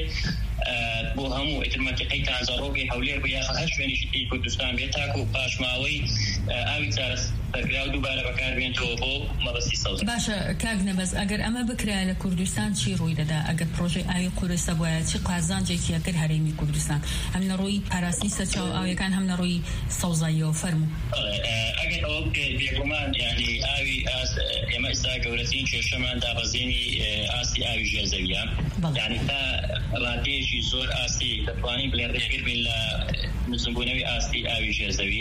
بۆ هەموو ئیتر مەنتیقەی تانزەڕۆگەی هەولێر بە یاخە هەر شوێنیشی کوردستان بێت تاکو پاشماوەی ئاوی چارەسەرکرا و دووبارە بەکاربێنێتەوە بۆ مەبەستی سەوز. باشە کاک نەبەز ئەگەر ئەمە بکرا لە کوردستان چی ڕووی دەدا ئەگەر پرۆژەی ئاوی قورسە بووە چی قازانجێکی ئەکرد هەرێمی کوردستان هەم لە ڕووی پاراستنی سەرچاو ئاویەکان هەم لە ڕووی سەوزاییەوە فەرموو. ئەگەر ئەوە بێگومان یعنی ئاوی ئێمە ئێستا گەورەترین کێشەمان دابەزێنی ئاستی ئاوی ژێرزەویە یعنی تا ڕادێژی زۆر ئاستی دەتوانین بڵێن ڕێگر بین لە نزمبوونەوەی ئاستی ئاوی ژێرزەوی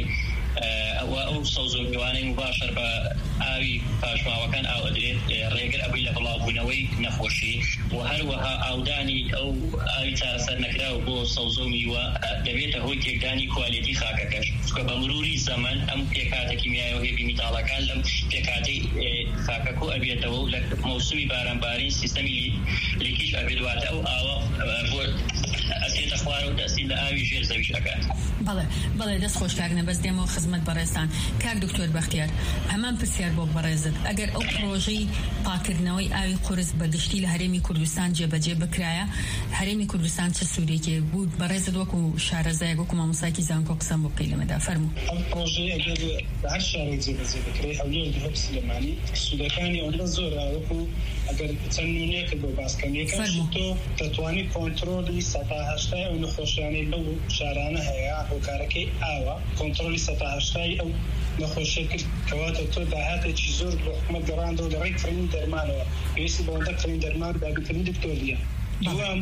ئەو سەوزۆگەوانەی مباشر بە ئاوی پاشماوەکان ئاو ئەدرێت ڕێگر ئەبووی لە بڵاوبوونەوەی نەخۆشی و هەروەها ئاودانی ئەو ئاوی چارەسەر نەکراوە بۆ سەوزە و میوە دەبێتە هۆی تێکدانی کوالیتی خاکەکەش چونکە بە مروری زەمان ئەم پێکاتە کیمیایە و هێبی میتاڵەکان لەم پێکاتەی خاکەکۆ ئەبێتەوە و لە مەوسمی بارانبارین سیستەمی لیکیش ئەبێت ئەو ئاوە بۆ ئەسێتە خوارە و دەستی لە ئاوی ژێر زەویش ئەکات. بەڵێ دەست خۆش کاک نەبەس دێمەوە خزمەت بەڕێستان کاک دکتۆر بەختیار هەمان پرسیار بۆ بەڕێزت ئەگەر ئەو پرۆژەی پاکردنەوەی ئاوی قورس بەگشتی لە هەرێمی کوردستان جێبەجێ بکرایە هەرێمی کوردستان چه سوورێکی بوو بەڕێزت وەکو شارەزایەک وەکو مامۆستایەکی زانکۆ قسەم بۆ بکەی لەمەدا فەرموو. ئەم پرۆژەی ئەگەر لە هەر شارێک جێبەجێ بکرێت هەولێر دهۆک سلێمانی سوودەکانی ئەوەندە زۆرە وەکو ئەگەر چەند نمونەیەکت بۆ باسکەم یەکەم تۆ دەتوانی کۆنتڕۆلی سەتا هەشتای ئەو نەخۆشیانەی لەو شارانە هەیە هۆکارەکەی ئاوە کۆنتڕۆلی سەتا هەشتای ئەو نەخۆشیە کرد کەواتە تۆ داهاتێکی زۆر بۆ حکومەت گەڕاندەوە لە ڕێی کڕین دەرمانەوە پێویستی بەوەندە کڕین دەرمان دابینکردنی دکتۆریە دوام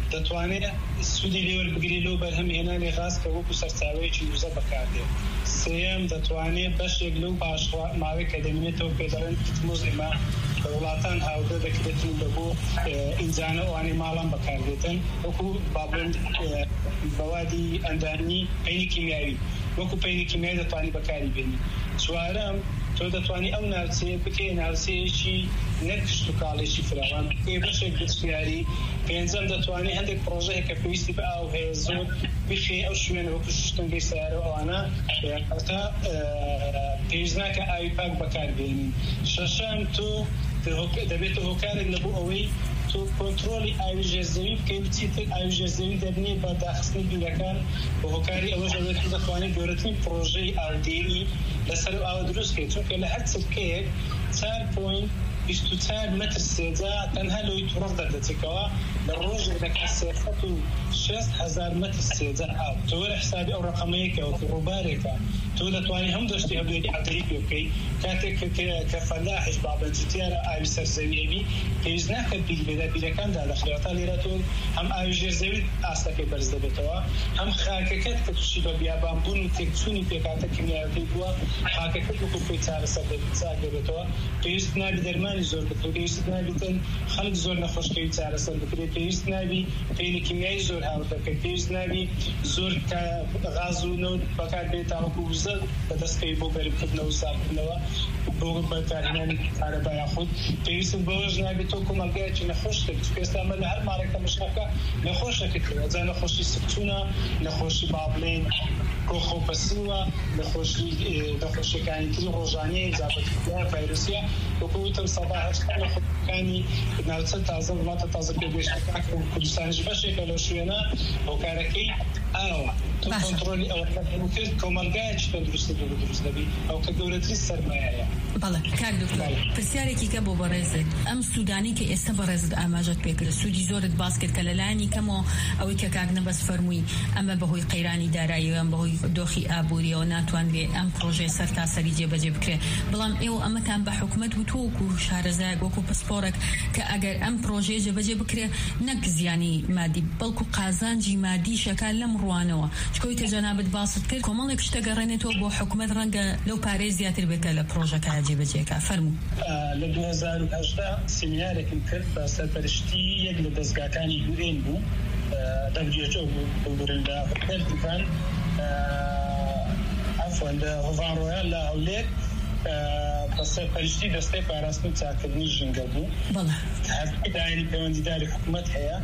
دەتوانێت سوودی لێوە بگری لەو بەرهەمهێنانی غاز کە وەکو سەرچاوەیەکی وزە بەکاردێت. سێم دەتوانێت بەشێک لەو ماوەی کە دەمێنێتەوە پێدەڵێن تمۆز ئێمە بە وڵاتان هاودە دەکرێتن بۆ ئینجانە ئەوانەی ماڵان بەکاردێتن وەکو بابند بەوادی ئەندانی پەینی کیمیاوی وەکو پەینی کیمیایی دەتوانی بەکاری بێنی. چوارەم تۆ دەتوانی ئەو ناوچەیە بکەی ناوچەیەکی نەکشت و کاڵێکی فراوان بکەی بەشێک گشتیاری. پێنجەم دەتوانی هەندێک پرۆژەیە کە پێویستی بە ئاو هەیە زۆر بخێ ئەو شوێنە وەکو شتنگەی سیارە ئەوانە تا پێویست ناکە ئاوی پاک بەکاربێنی. شەشەم تۆ دەبێتە هۆکارێک لە بۆ ئەوەی تۆ کۆنترۆلی ئاوی ژێرزەوی بکەی بچیتر ئاوی ژێرزەوی دەبنێت بە داخستنی بیرەکان بە هۆکاری ئەوەش دەبێت دەتوانێت گەورەترین پرۆژەی ئاودێری لەسەر ئاوە دروستکەیت چونکە لە هەر چرکەیەک 4.24 متر سێجا تەنها لەوەی تووڕە دەردەچێتەوە لە ڕۆژێک دەکات 360,000 متر سێجا ئاو. تۆ وەرە حسابی ئەو ڕقەمەیەکەوە ڕووبارێکە تۆ دەتوانی هەم دەشتی هەبێتی عەدەری پێ بکەی کاتێک کە فەلاحش بابەنجتیارە ئاوی سەرزەویەبی پێویست ناکات بیربێدا بیرەکان دادەخرێتە لێرە تۆ هەم ئاوی ژێرزەوی ئاستەکەی بەرز دەبێتەوە هەم خاکەکەت کە تووشی بە بیابانبوون و تێکچوونی پێکاتە کیمیاویەکەی بووە خاکەکەت وەکو خۆی چارەسەر دەبێتەوە. پێویست نابی دەرمانی زۆر بکرێت پێویست نابیتن خەڵک زۆر نەخۆشکەوی چارەسەر بکرێت پێویست نابی پێینی کیمیایی زۆر هاوڕ دەکەیت پێویست نابی زۆر غاز و نەوت بەکاربێت تاوەکو وزە بەدەستکەوی بۆ بەرمکردنەوە و ساردکردنەوە بۆ بەکارهێنانی کارەبا یاخود پێویستت بەوەش نابێت تۆ کۆمەلگایەکی نەخۆش دەبێت ئێستا ئەمە لە هەر ماڵێکە مشتەکە نەخۆشەکەکرێت جا نەخۆشی سکچوونە نەخۆشی بابلێن کۆخۆپەسیوە نەخۆشیەکانی تری ڕۆژانەیە جابەتیە ڤایرۆسیە وەکوتم سەدا هەشتا نەخۆشیەکانی ناوچە تازە وڵاتە تازە پێگەشتەکان کوردستانیش بەشێکە لەو شوێنە هۆکارەکەی ئاوە تۆ کۆنتڕۆلی ئەوەکە کرد کۆمەلگایەکی تەندروستی دروست دەبی ئەو کە گەورەترین سەرمایەیە. بەڵێ کاک دکتۆر پرسیارێکی کە بۆ بەڕێزت ئەم سوودانی کە ئێستا بەڕێزت ئاماژەت پێکرد سوودی زۆرت باس کرد کە لەلایەنی کەمەوە ئەوەی کە کاک نەبەس فەرمووی ئەمە بەهۆی قەیرانی داراییەوە بەهۆی دۆخی ئابووریەوە ناتوانرێ ئەم پرۆژەیە سەرتاسەری جێبەجێ بکرێت بەڵام ئێوە ئەمەتان بە حکومەت وتۆ وەکو شارەزایەک وەکو پسپۆرێک کە ئەگەر ئەم پرۆژەیە جێبەجێ بکرێت نەک زیانی مادی بەڵکو قازانجی مادی شەکان لەم ڕوانەوە چکۆی تەجەنابەت باست کرد کۆمەڵێک شتە گەڕێنێتەوە بۆ حکومەت ڕەنگە لەو پارەی زیاتر بکە لە پرۆژەکە جێبەجێکە فەرموو. لە 2018 سیمینارێکم کرد بە سەرپەرشتی یەک لە دەستگاکانی UN بوو WHO بوو بورندا هەردووکان عفوان لە هۆڤان ڕۆیال لە هەولێر بە سەرپەرشتی دەستەی پاراستن و چاکردنی ژینگە بوو. هەرکی دایری پەیوەندیداری حکومەت هەیە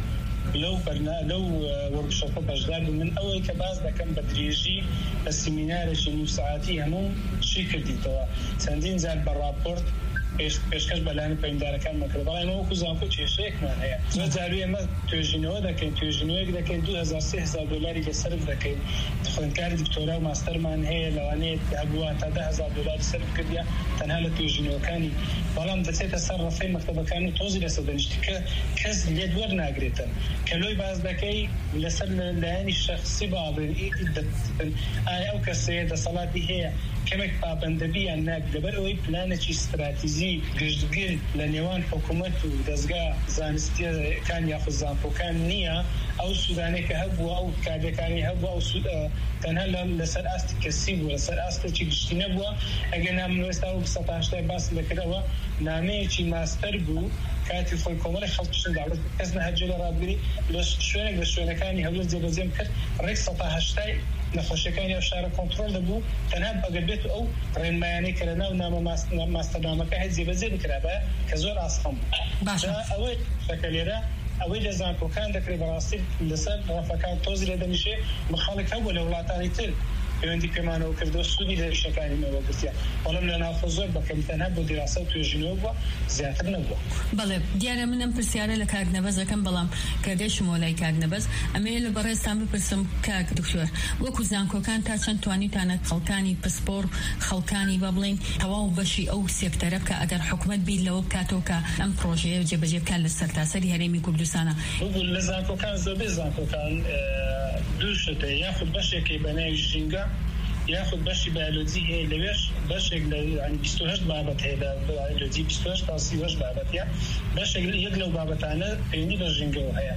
لەو وەرکشۆپە بەشدار بوو. من ئەوەی کە باز دەکەم بە درێژی بە سیمینارێکی نیو ساعتی هەموو شی کردیتەوە چەندین جار بە راپۆرت پێشکەش بەلایەن پەیوەندیدارەکان مەکرد بەڵام ئەمە وەکو زانکۆ کێشەیەکمان هەیە زۆر جاروی ئەمە توێژینەوە دەکەین توێژینەوەیەک دەکەین 2000-3000 دلاری لەسەرف دەکەین خوێندکاری دکتۆرا و ماستەرمان هەیە لەوانەیە هەبووە تا 10,000 دلاری سەرف کردیا تەنها لە توێژینەوەکانی بەڵام دەچێتە سەر ڕەفەی مەکتەبەکان و تۆزی لەسەر دەنیشتی کە کەس لێت وەرناگرێتن کە لۆی باز دەکەی لەسەر لایەنی شەخسی باڵێن ئایا ئەو کەسەیە دەسەڵاتی هەیە کەمێک پابەندەبی یان ناک لەبەر ئەوەی پلانێکی استراتیژی گشتگیر لە نێوان حکوومەت و دەستگا زانستیەکان یاخود زانکۆکان نییە ئەو سوودانەی کە هەبووە ئەو کاردەکانی هەبووە ئەو تەنها لەسەر ئاستی کەسی بوو لەسەر ئاستێکی گشتی نەبووە ئەگەر نامێستا و 180 باس دەکرەوە نامەیەکی ماستەر بوو کاتی خۆی کۆمەڵی خەڵکیشن داوت کەس نەهەجێ لە ڕابگری لە شوێنێک لە شوێنەکانی هەولێر جێبەجێم کرد ڕێک 180 نەخۆشیەکانی ئەو شارە کۆنتڕۆل دەبوو تەنها ئەگەر بێت ئەو ڕێنمایانەی کە لەناو نامە ماستەرنامەکە هەیە جێبەجێ بکرابە کە زۆر ئاسخەم ئەوەی شەکە لێرە ئەوەی لە زانکۆکان دەکرێت بەڕاستی لەسەر ڕەفەکان تۆزی لە دەمیشێ بەخەڵک هەبوو لە وڵاتانی تر پەیوەندی پێمانەوە کردەوە سوودی لە ریشەکانی مەوەگرتیە بەڵام لە ناوخۆ زۆر بەکەم تەنها بۆ دیراسە و توێژینەوە بووە زیاتر نەبووە. بەڵێ دیارە منم پرسیارە لە کاک نەبەزەکەم بەڵام کە گەیشتمەوە لای کاک نەبەز ئەمەیە لە بەڕێستان بپرسم کاک دکتۆر وەکو زانکۆکان تا چەند توانیتانە خەڵکانی پسپۆر خەڵکانی با بڵێن تەواو بەشی ئەو سێکتەرە بکە ئەگەر حکومەت بیر لەوە بکاتەوە کە ئەم پرۆژەیە جێبەجێ بکات لە سەرتاسەری هەرێمی کوردستانە. لە زانکۆکان زۆربەی زانکۆکان دوو شتە یاخود بەشێکی بەناوی ژینگە یاخود بەشی بایۆلۆجی هەیە لەوێش بەشێک لە 28 بابەت هەیە لە بایۆلۆجی 28 تا 38 بابەتە بەشێک یەک لەو بابەتانە پەیوەندی بە ژینگەوە هەیە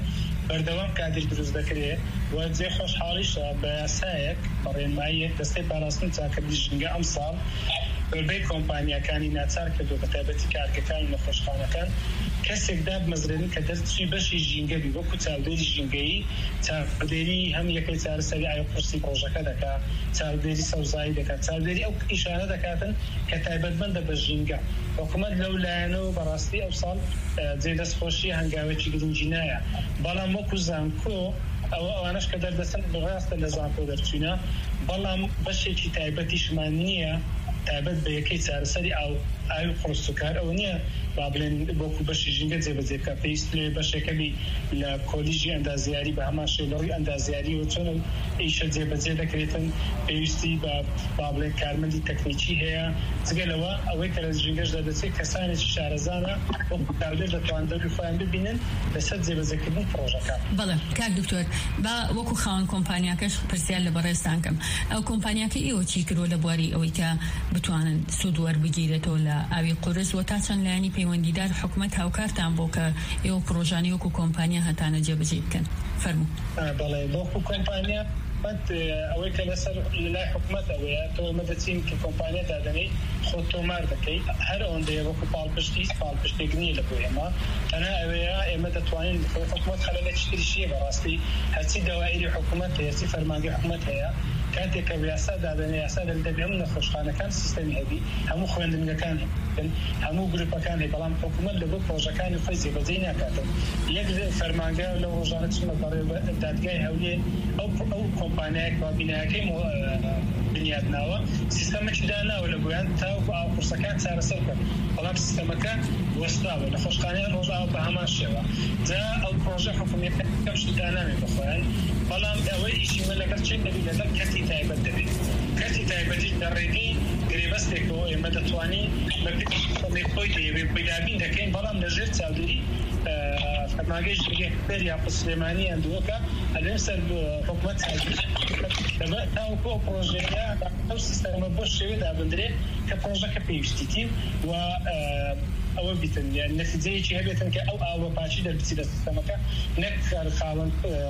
بەردەوام کادر دروست دەکرێت و جێ خۆشحاڵیشە بە یاسایەک بەڕێنماییەک دەستەی پاراستن چاکردنی ژینگە ئەم ساڵ بەربەی کۆمپانیەکانی ناچار کردو بە تایبەتی کارگەکانی نەخۆشخانەکان کەسێکدا بمەزرێنن کە دەستچی بەشی ژینگە بی وەکو چاودێری ژینگەیی چاودێری هەم یەکەی چارەسەری ئایا قورسی پرۆژەکە دەکات چاودێری سەوزایی دەکات چاودێری ئەو ئیشانە دەکاتن کە تایبەتمەندە بە ژینگە حکوومەت لەو لایەنەوە بەڕاستی ئەو ساڵ جێ دەستخۆشی هەنگاوێکی گرنگی نایە بەڵام وەکو زانکۆ ئەوانش کە دەردەسن بەڕاستە لە زانکۆ دەرچوونە بەڵام بەشێکی تایبەتیشمان نییە تایبەت بە یەکەی چارەسەری ئاوی قورسوکار ئەو نییە با بڵێن وەکو بەشی ژینگە جێبەجێ بکە پێویست لێ بەشێکەبی لە کۆلیژی ئەندازیاری بە هەمان شێوە لە ڕووی ئەندازیاری و چۆن ئیشە جێبەجێ دەکرێتن پێویستی بە با بڵێن کارمەندی تەکنیکی هەیە جگەلەوە ئەوەی کە لە ژینگەشدا دەچێت کەسانێکی شارەزانە وەکو کاردێر دەتوانن خۆیان ببینن لەسەر جێبەجێکردنی پرۆژەکە. بەڵێ کاک دکتۆر با وەکو خاوەن کۆمپانیاکەش پرسیار لە بەڕێستان کەم ئەو کۆمپانیاکە ئێوە چی کردووە لە بواری ئەوەی کە بتوانن سوود وەربگیرێتەوە لە ئاوی قورس و تا چەند لایەنی پەیوەندیدار حکوومەت هاوکارتان بۆ کە ئێوە پرۆژانی وەکو کۆمپانیا هەتانە جێبەجێ بکەن فەرموو. بەڵێ وەکو کۆمپانیا ئەوەی کە لەسەر لای حکوومەت ئەوەیە تۆ مەدەچین کە کۆمپانیا دادەنەی خۆت تۆمار دەکەیت هەر ئەوەندەیە وەکو پاڵپشتێک نییە لە بۆ ئێمە تەنها ئەوەیە ئێمە دەتوانین حکوومەت خەلەلێکی تریشیە بەڕاستی هەرچی دەوایری حکوومەت هەیە هەرچی فەرمانگەی حکوومەت هەیە کاتێک کە یاسا دادەنێ یاسا دەبێت هەموو نەخۆشخانەکان سیستەمی هەبی هەموو خوێندنگەکان هەن هەموو گروپەکان هەیە بەڵام حکوومەت لەبۆ پرۆژەکانی خۆی جێبەجێ ناکاتن یەک فەرمانگە لەو ڕۆژانە چمە بەڕێ دادگای هەولێر ئەو کۆمپانیایەک با بینایەکەی بنیادناوە سیستەمێکی داناوە لە بۆیان تا ئاو قورسەکان چارەسەر بکەن بەڵام سیستەمەکە وەستاوە لە خۆشخانەیان ڕۆژاوە بە هەمان شێوە جا ئەو پرۆژە حکوومەتەکە کەمشت دانامێت بخۆیان بەڵام ئەوەی ئیشیمە لەگەڵ چێت دەبێت لەگەڵ کەسی تایبەت دەبێت کەسی تایبەتی لە ڕێگەی گرێبەستێکەوە ئێمە دەتوانین بە خۆی دەیەوێت پیدابین دەکەین بەڵام لەژێر چاودێری فەرمانگەی ژینگەی پێر یاقوت سلێمانی ئەندووەکە ئەلێن سەر حکوومەت تاوەکو ئەو پرۆژەیە ئەو سیستەمە بۆ شێوێ دابدرێت کە پرۆژەکە پێویستیتیم و ئەوە بیتن نەتیجەیەکی هەبێتن کە ئەو ئاوە پاشی دەربچی لە سیستەمەکە نەک خاوەن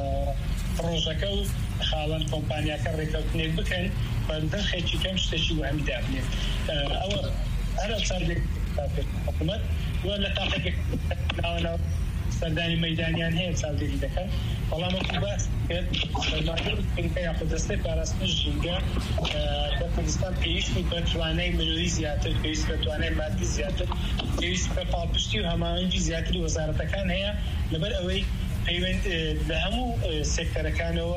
پرۆژەکە و خاوەن کۆمپانیاکە ڕێکەوتنێک بکەن بە دەرخێکی کەم شتێکی وهەمی دابنێت ئەوە هەرە چارێک حکوومەت و لە تاقێک ناوەناو سەردانی مەیدانیان هەیە چاودێری دەکەن بەڵام ئەو باس کرد بەرنامەی یاخود دەستەی پاراستنی ژینگە لە کوردستان پێویستی بە توانای مروری زیاتر پێویست بە توانای مادی زیاتر پێویست بە پاڵپشتی و هەماهەنگی زیاتری وەزارەتەکان هەیە لەبەر ئەوەی پەیوەند لە هەموو سێکتەرەکانەوە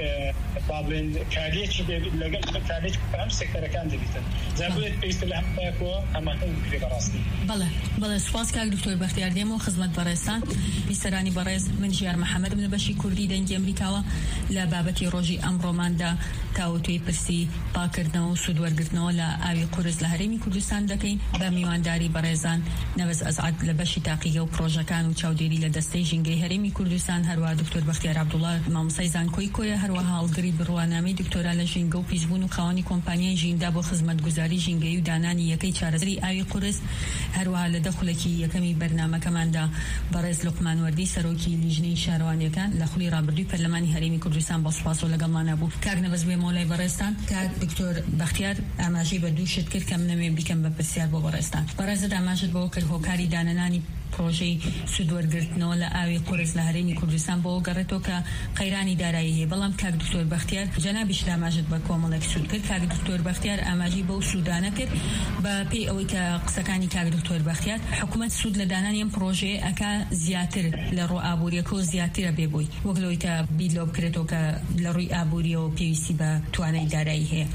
بابلێن کارێکی لەگەڵ کارێکی هەم سێکتەرەکان دەبێتن زابێت پێویستە لە هەموویەکەوە هەماهەنگ بکرێت بەڕاستی. بەڵێ سوپاس کاک دکتۆر بەختیار دێمەوە خزمەت بەڕێستان بیسەرانی بەڕێز من ژیار محەممەدم لە بەشی کوردی دەنگی ئەمریکاوە لە بابەتی ڕۆژی ئەمڕۆماندا تاوەتوی پرسی پاکردنەوە و سوودوەرگرتنەوە لە ئاوی قورس لە هەرێمی کوردستان دەکەین بە میوانداری بەڕێزان نەوەز ئەزعەد لە بەشی تاقیگە و پرۆژەکان و چاودێری لە دەستەی ژینگەی هەرێمی کوردستان هەروە دکتۆر بەختیار عەبدوڵڵا مامۆستای زانکۆی کۆیە هەروە هەڵگری بڕوانامەی دکتۆرا لە ژینگە و پیشبوون و خاوەنی کۆمپانیای ژیندا بۆ خزمەتگوزاری ژینگەی و دانانی یەکەی چارەسەری ئاوی قورس هەروەها لە دەخولێکی یەکەمی بەرنامەکەماندا بەڕێز لوقمان وەردی سەرۆکی لیژنەی شارەوانیەکان لە خولی ڕابردووی پەرلەمانی هەرێمی کوردستان بە سوپاس و لەگەڵمانە بوو. کاک نەوەز بێ مۆلای بەڕێستان کاک دکتۆر بەختیار ئاماژەی بە دووشت کرد کە منەمێ بیکەم بە پرسیار بۆ بەڕێستان بەڕێزت ئاماژت بەوە کرد هۆکاری دانەنانی پرۆژەی سوودوەرگرتنەوە لە ئاوی قورس لە هەرێمی کوردستان بۆ گەڕێتەوە کە قەیرانی دارایی هەیە بەڵام کاک دکتۆر بەختیار جەنابیش ئاماژت بە کۆمەڵێک سوود کرد کاک دکتۆر بەختیار ئاماژی بەو سوودانە کرد بە پێی ئەوەی کە قسەکانی کاک دکتۆر بەختیار حکوومەت سوود لە دانانی ئەم پرۆژەیە ئەکا زیاتر لە ڕوو ئابووریەکەوە زیاترە بێبووی وەک لەوەی کە بیلۆ بکرێتەوە کە لە ڕووی ئابووریەوە پێویستی بە توانای دارایی هەیە.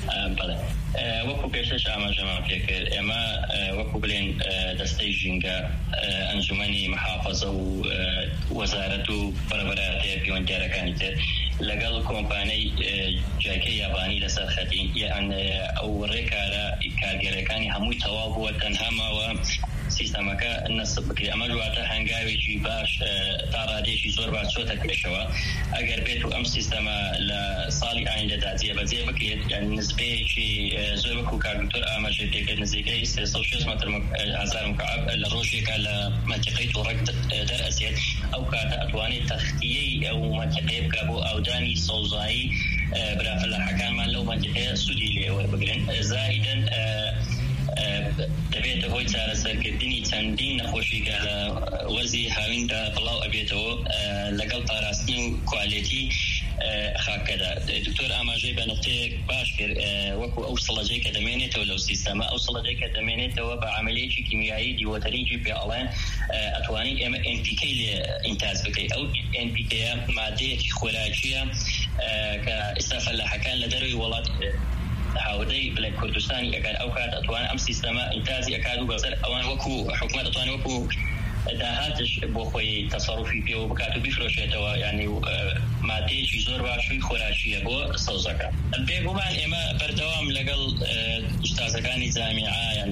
وەکو پێشش ئاماژەمان پێ کرد ئێمە وەکو بڵێن دەستەی ژینگە ئەنجومەنی محافەزە و وەزارەت و بەرەبەرایەتیە پەیوەندیارەکانی تر لەگەڵ کۆمپانیای جاکەی یابانی لەسەر خەتین یان ئەو ڕێکارە کارگەرەکانی هەمووی تەواو بووە تەنها ماوە سیستەمەکە نەسب بکرێت ئەمە دواتە هەنگاوێکی باش تا ڕادێکی زۆر باش چۆتە پێشەوە ئەگەر بێت و ئەم سیستەمە لە ساڵی ئایندەدا جێبەجێ بکرێت نسبەیەکی زۆر وەکو کاردکتۆر ئاماژە پێکرد نزیکەی 300 متر هزار مکعب لە ڕۆژێکە لە منتیقەی تووڕەک دەرئەچێت ئەو کاتە ئەتوانێت تەختیەی ئەو منتیقەیە بکات بۆ ئاودانی سەوزایی برافەلاحەکانمان لەو منتیقەیە سوودی لێوە بگرن زائیدەن دەبێتە هۆی چارەسەرکردنی چەندین نەخۆشیکە لە وەرزی هاویندا بڵاو ئەبێتەوە لەگەڵ پاراستنی و کوالێتی خاکەدا دکتۆر ئاماژەی بە نقطەیەک باش کرد وەکو ئەو سڵەجەی کە دەمێنێتەوە لەو سیستەمە ئەو سڵەجەی کە دەمێنێتەوە بە عملیەکی کیمیایی دیوەتەرینجی پێڵێن ئەتوانین ئێمە NPK لێ ئینتاج بکەین ئەو NPK مادەیەکی خۆراکیە کە ئێستا فەلاحەکان لە دەروی وڵات هاودەی بڵێن کوردستانی ئەگەر ئەو کات ئەتوان ئەم سیستەمە ئینتاجی ئەکات و بەسەر ئەوان وەکو حکومەت ئەتوان وەکو داهاتش بۆ خۆی تەسەڕوفی پێوە بکات و بیفرۆشێتەوە یعنی مادەیەکی زۆر باشووی خۆراکیە بۆ سەوزەکە بێگومان ئێمە بەردەوام لەگەڵ ئوستازەکانی جامیعایان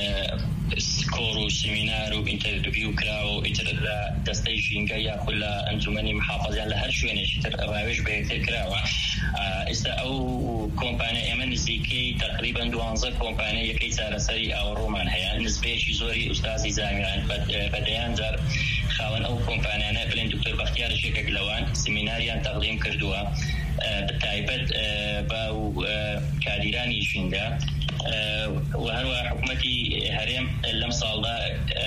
کۆڕ و سیمینار و ئینتەرویو کراوە و ئیتر لە دەستەی ژینگە یاخود لە ئەنجومەنی محافەزیان لە هەر شوێنێکی تر ڕاوێژ بە یەکتر کراوە ئێستا ئەو کۆمپانیا ئێمە نزیکەی تقریبا 12 کۆمپانیا یەکەی چارەسەری ئاوەڕۆمان هەیە نسبەیەکی زۆری ئوستازی جامیعان بەدەیان جار خاوەن ئەو کۆمپانیانە بڵێن دکتۆر بەختیارش یەکێک لەوان سیمیناریان تەقدیم کردووە بەتایبەت بە کادیرانی ژینگە و هەروە حکومەتی هەرێم لەم ساڵدا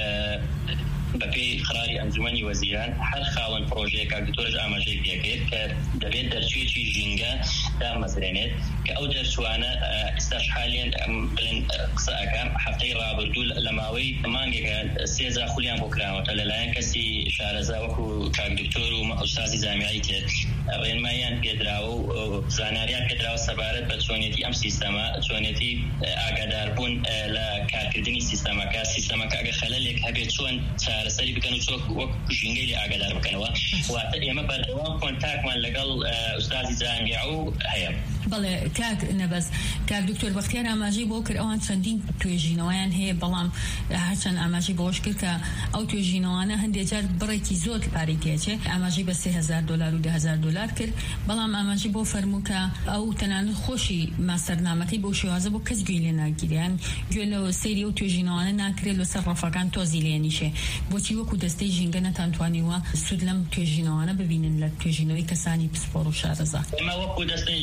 بەپێی قراری ئەنجومەنی وەزیران هەر خاوەن پرۆژەیەک کاردکتۆرش ئاماژەی پێکرد کە دەبێت دەرچوێکی ژینگە دامەزرێنێت کە ئەو دەرچوانە ئێستاش حالیان بڵێن قسە ئەکەم هەفتەی ڕابردوو لە ماوەی مانگێکە 3 جا خولیان بۆ کراوەتە لەلایەن کەسی شارەزا وەکو کاردکتۆر و ئوستازی جامیعی کرد ڕێنماییان پێدراوە و زاناریان پێدراوە سەبارەت بە چۆنێتی ئەم سیستەمە چۆنێتی ئاگاداربوون لە کارکردنی سیستەمەکە ئەگە خەلەلێک هەبێت چۆن چارەسەری بکەن و چۆک وەک ژینگەی لێ ئاگادار بکەنەوە واتە ئێمە بەردەوام کۆنتاکمان لەگەڵ ئوستازی جامیع و هەیە بەڵێ کاک نەبەس کاک دکتۆر بەختیار ئاماژەی بۆ کرد ئەوان چەندین توێژینەوەیان هەیە بەڵام هەرچەند ئاماژەی بۆش کرد کە ئەو توێژینەوانە هەندێک جار بڕێکی زۆر پارەی تێچێ ئاماژەی بە $3,000 و $10,000 کرد بەڵام ئاماژەی بۆ فەرموو کە ئەو تەنانەت خۆشی ماسەرنامەکەی بۆ شێوازە بۆ کەس گوێی لێ ناگیریان گوێ لەوە سەیری ئەو توێژینەوانە ناکرێت لەسەر ڕەفەکان تۆزی لێنیشێ بۆچی وەکو دەستەی ژینگە نەتانتوانیوە سود لەم توێژینەوانە ببینن لە توێژینەوەی کەسانی پسپۆڕ و شارەزا ئێمە وەکو دەستەی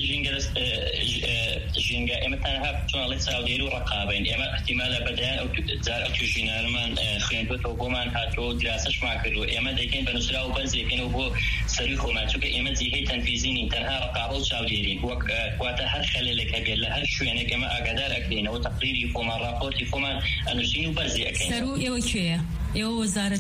ژینگە ئێمە تەنها چۆنڵی چاودێری و ڕقابین ئێمە احتیمالە بەدایان ئەو جار ئەو توێژینەرمان خوێندوێتەوە بۆمان هاتووە دراسەشمان کردووە ئێمە دەکەین بە نووسرا و بەرزێکەینەوە بۆ سەروی خۆمان چونکە ئێمە جیهەی تەنفیزینی تەنها ڕقابە و چاودێرین واتە هەر خەلێلێک هەبێت لە هەر شوێنێک ئێمە ئاگادار ئەکرێنەوە تەقریری خۆمان ڕاپۆرتی خۆمان ئەنووسین و بەرزی ئەکەین سەرو ئێوە کوێیە ئێوە وەزارەت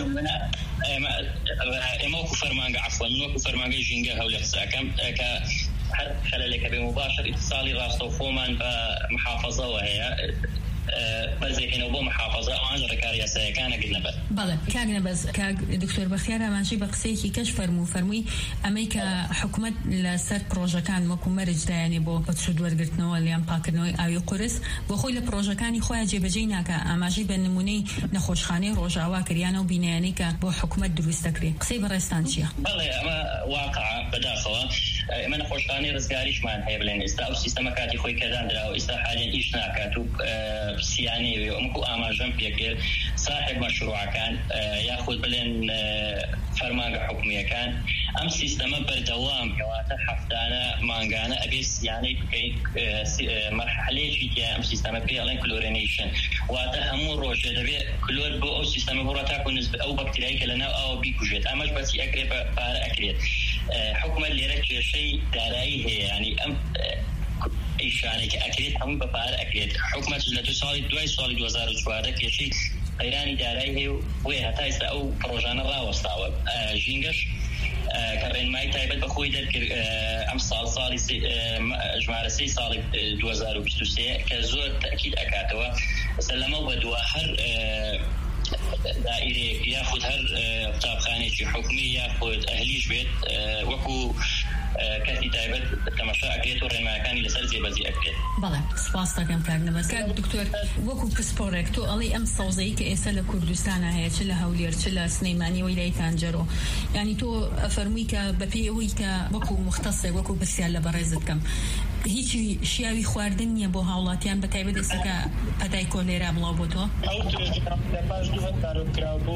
ئێمە وەکو فەرمانگە عەفوەن وەکو فەرمانگەی ژینگە هەولێر قسەکەم کە هەر خەلەلێک هەبێ مباشر ئیتصالی ڕاستەوخۆمان بە محافەزەوە هەیە بەرزێکەینەوە بۆ محافەزە ئەوانش ڕێکاری یاساییەکانە گرنەبەر بەڵێ کاک نەبەس کاک دکتۆر بەختیار ئاماژەی بە قسەیەکی کەش فەرمووی ئەمەی کە حکومەت لەسەر پرۆژەکان وەکو مەرج دایانێ بۆ سود وەرگرتنەوە لیان پاکردنەوەی ئاوی قورس بۆ خۆی لە پرۆژەکانی خۆیان جێبەجێی ناکە ئاماژەی بە نمونەی نەخۆشخانەی ڕۆژاوا کریانە و بینایانەی کە بۆ حکومەت دروست دەکرێت قسەی بەڕێستان چییە؟ بەڵێ ئەمە واقعە بەداخەوە ئێمە نەخۆشخانەی ڕزگاریشمان هەیە بڵێن ئێستا ئەو سیستەمە کاتی خۆی کەدانراوە ئێستا حالێن ئیش ناکات و سیانەیە ئەمکو ئاماژەم پێکرد صاحب مەشروعەکان یاخود بڵێن فەرمانگە حکومیەکان ئەم سیستەمە بەردەوام کەواتە هەفتانە مانگانە ئەبێ سیانەی بکەیت مەرحەلەیەکی تیا ئەم سیستەمە پێڵێن کلۆرینیشن واتە هەموو ڕۆژێ دەبێت کلۆر بۆ ئەو سیستەمە بڕە تاکو نسبەت ئەو بەکتریایی کە لەناو ئاوە بیکوژێت ئەمەش بەچی ئەکرێت بە پارە ئەکرێت حکومەت لێرە کێشەی دارایی هەیە ینی ئەم ئیشانێکی ئەکرێت هەموو بە پارە ئەکرێت حکومەت لە دوای ساڵی 2014 کێشەی قەیرانی دارایی هەیە و وێ هەتا ئێستا ئەو پرۆژانە ڕاوەستاوە ژینگەش کە ڕێنمایی تایبەت بە خۆی دەرکرد ئەم ساڵی ژمارە 3 ساڵی 2023 کە زۆر تاکید ئەکاتەوە بەسەر لەمە بەدووە هەر دائیرەیەک یاخود هەر قوتابخانێکی حکومی یاخود ئەهلیش بێت وەکو کەسی تایبەت تەماشا ئەکرێت و ڕێنمایەکانی لەسەر جێبەجێ ئەکرێت. بەڵێ سپاس دەکەم کاکنەمەکە دکتۆر وەکو پسپۆڕێک تۆ ئەڵێ ئەم سەوزەیە کە ئێستا لە کوردستانە هەیە چ لە هەولێر چ لە سنەیمانی وەی لای تانجەرۆ یعنی تۆ ئەفەرمووی کە بەپێی ئەوەی کە وەکو مختصێک وەکو پرسیار لە بەڕێزت کەم هیچی شیاوی خواردن نییە بۆ هاوڵاتیان بە تایبەت ئێستاکە پەتای کۆلێرا بڵاو بۆ تۆ ئەو پاش دوو هەتارکراوە بۆ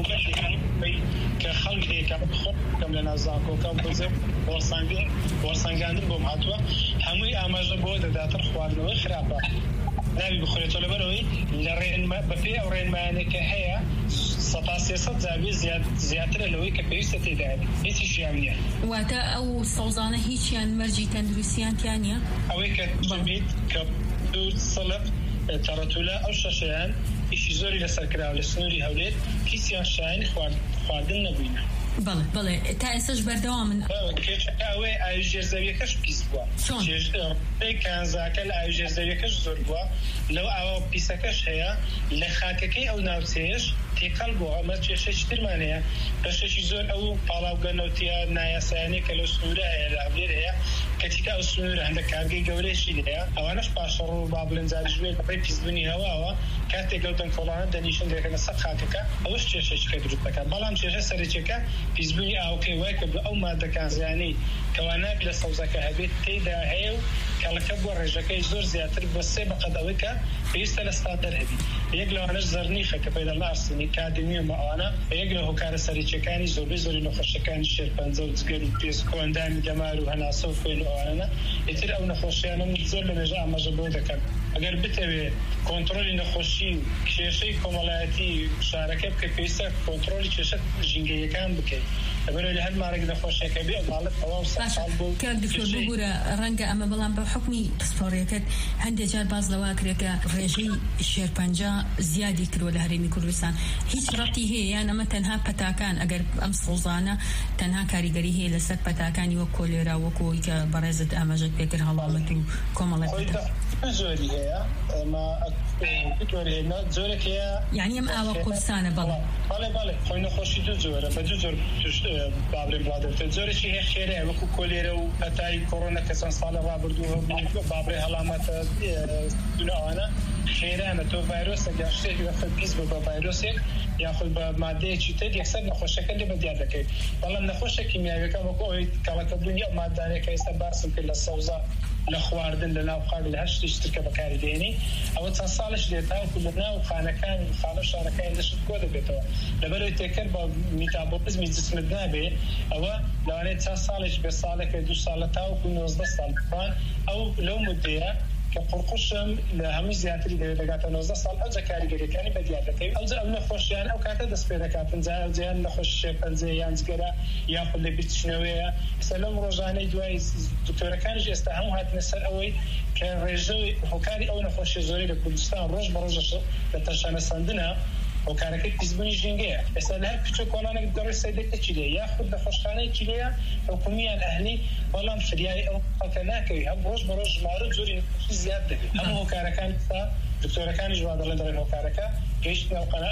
کە خەڵک دێکم خۆم لە نازاکۆکە بزێ وەرسەنگاندن بۆم هاتووە هەمووی ئاماژە بۆ دەداتر خواردنەوەی خراپە ناوی بخورێتەوە لەبەرەوەی لە بەپێ ئەو ڕێنمایانێکە هەیە 300 جابێ زیاترە لەوەی کە پێویستە تێدایێت هیچی شیان نییە. واتە ئەو سەوزانە هیچیان مەرجی تەندروستیان تیان نییە ئەوەی کە بێت کە دوور سەڵب تەڕەتولە ئەو شەشەیان ئیشی زۆری لەسەرکراوە لە سنووری هەولێر کیسیان شایانی خواردن نەبووینە. بەڵێ تا ئێستاش بەردەوامن ئەوەی ئاویژێر زەویەکەش پیس بووە کانزاکە لە ئاویژێر زەویەکەش زۆر بووە لەو ئاوا پیسەکەش هەیە لە خاکەکەی ئەو ناوچەیەش تێکەڵ بووە ئەمە کێشەی ترمان هەیە بەشێکی زۆر ئەو پاڵاوگەنەوتیە نایاسایانەی کە لەو سنوورە هەیە لە هەولێر هەیە کەتیکە ئەو سنوورە هەندە کارگەی گەورەیشی هەیە ئەوانەش پاشەڕ و بابلنجاریش بێت بەڕێی پیسبوونی هەواوە کاتێک ئەو دەنگکۆڵانە دەنیشن دێکەنە سەر خاکەکە ئەوەش کێشەیەکە دروست دەکات بەڵام کێشە سەرەکیەکە پیسبوونی ئاوکەی وای کە ئەو مادەکان زیانەی کەوانابی لە سەوزەکە هەبێت تێیدا هەیە و کەڵەکە بۆ ڕێژەکەی زۆر زیاتر بە سێ بەقەد ئەوەی کە پێویستە لە ستاتەر هەبی یەک لەوانەش زەرنیخە کە پەیدا لە ئارسنی کادمی و مەوانە یەک لە هۆکارە سەرەکیەکانی زۆری نەخۆشیەکانی شێرپەنجە و جگەر و پێسکۆندانی دەمار و هەناسە و خوێن و ئەوانە ئیتر ئەو نەخۆشیانە زۆر لە مێژە ئاماژە بۆ دەکەن ئەگەر بتەوێ کۆنتڕۆلی نەخۆشی و کێشەی کۆمەڵایەتی شارەکە بکە پێویستە کۆنتڕۆلی کێشە ژینگەیەکان بکەیت لەبەرەوەی لە هەر مارێک نەخۆشیەکە بێ ماڵەت ئەوە ساڵ بۆ کار دکتۆر بگورە ڕەنگە ئەمە بەڵام بە حکمی پسپۆڕیەکەت هەندێک جار باز لەوا کرێکە ڕێژەی شێرپەنجە زیادی کردووە لە هەرێمی کوردستان هیچ ڕەتی هەیە یان ئەمە تەنها پەتاکان ئەگەر ئەم سەوزانە تەنها کاریگەری هەیە لەسەر پەتاکانی وەک کۆلێرا وەکەوەی کە بەڕێزت ئاماژەت پێکرد هەڵامەت و کۆمەڵێک زۆری هەیە ئەمە زۆرێک هەیە یعنی ئەم ئاوە قورسانە بەڵێ خۆی نەخۆشی دوو جۆرە بە دوو جۆر بابرێ بڵادێت زۆرێکی هەیە خێرەیە وەکو کۆلێرە و پەتای کۆڕۆنە کە چەند ساڵە ڕابردووە بابرێ هەڵامەتە ئەوانە خێرانە تۆ ڤایرۆسە یا شتێکی وەخت پیس بە ڤایرۆسێک یاخود بە مادەیەکی تر یەکسەر نەخۆشەکە لێ بەدیار دەکەیت بەڵام نەخۆشە کیمیاویەکە وەکو ئەوەی کەڵەکەبوونی ئەو مادانێکە ئێستا باسم کرد لە سەوزە لە خواردن لە ناو قاگ لە هەر شتێکی تر کە بەکاری دێنی ئەوە چەند ساڵش دێت تاوەکو لە ناو خانەکان خانە شارەکان دەشت کۆ دەبێتەوە لەبەرەوەی تێکرد بە میتابۆلیزمی جسمت نابێ ئەوە لەوانەیە چەند ساڵێک بێ ساڵێکە دوو ساڵە تاوەکو 19 ساڵ بخوان ئەو لەو مدەیە کە قورقوشم لە هەمووی زیاتری دەگاتە 19 ساڵ ئەو کاریگەریەکانی بەدیار دەکەوێت ئەو نەخۆشیان ئەو کاتە دەست پێ دەکاتن جیان نەخۆشی شێرپەنجە یان جگەرە یاخود لە بیرچنەوەیە سەلەم ڕۆژانەی دوای دکتۆرەکانیش ئێستا هەموو هاتنە سەر ئەوەی کە ڕێژەی هۆکاری ئەو نەخۆشی زۆری لە کوردستان ڕۆژ بە ڕۆژ لە تەشانەساندنە هۆکارەکەی پیسبوونی ژینگەیە ئێستا لە هەر کچە کۆڵانێک دەڕێ سەیدێکێکی لێ یاخود لە خۆشخانەیەکی لێیە حکومیان ئەهلی بەڵام فریای ئەو خەڵکە ناکەوی هەم ڕۆژ بە ڕۆژ ژمارە جۆری زیاد دەبێت هەموو هۆکارەکان دکتۆرەکانیش وا دەڵێن دەڕێن هۆکارەکە گەیشتن ئەو قەنە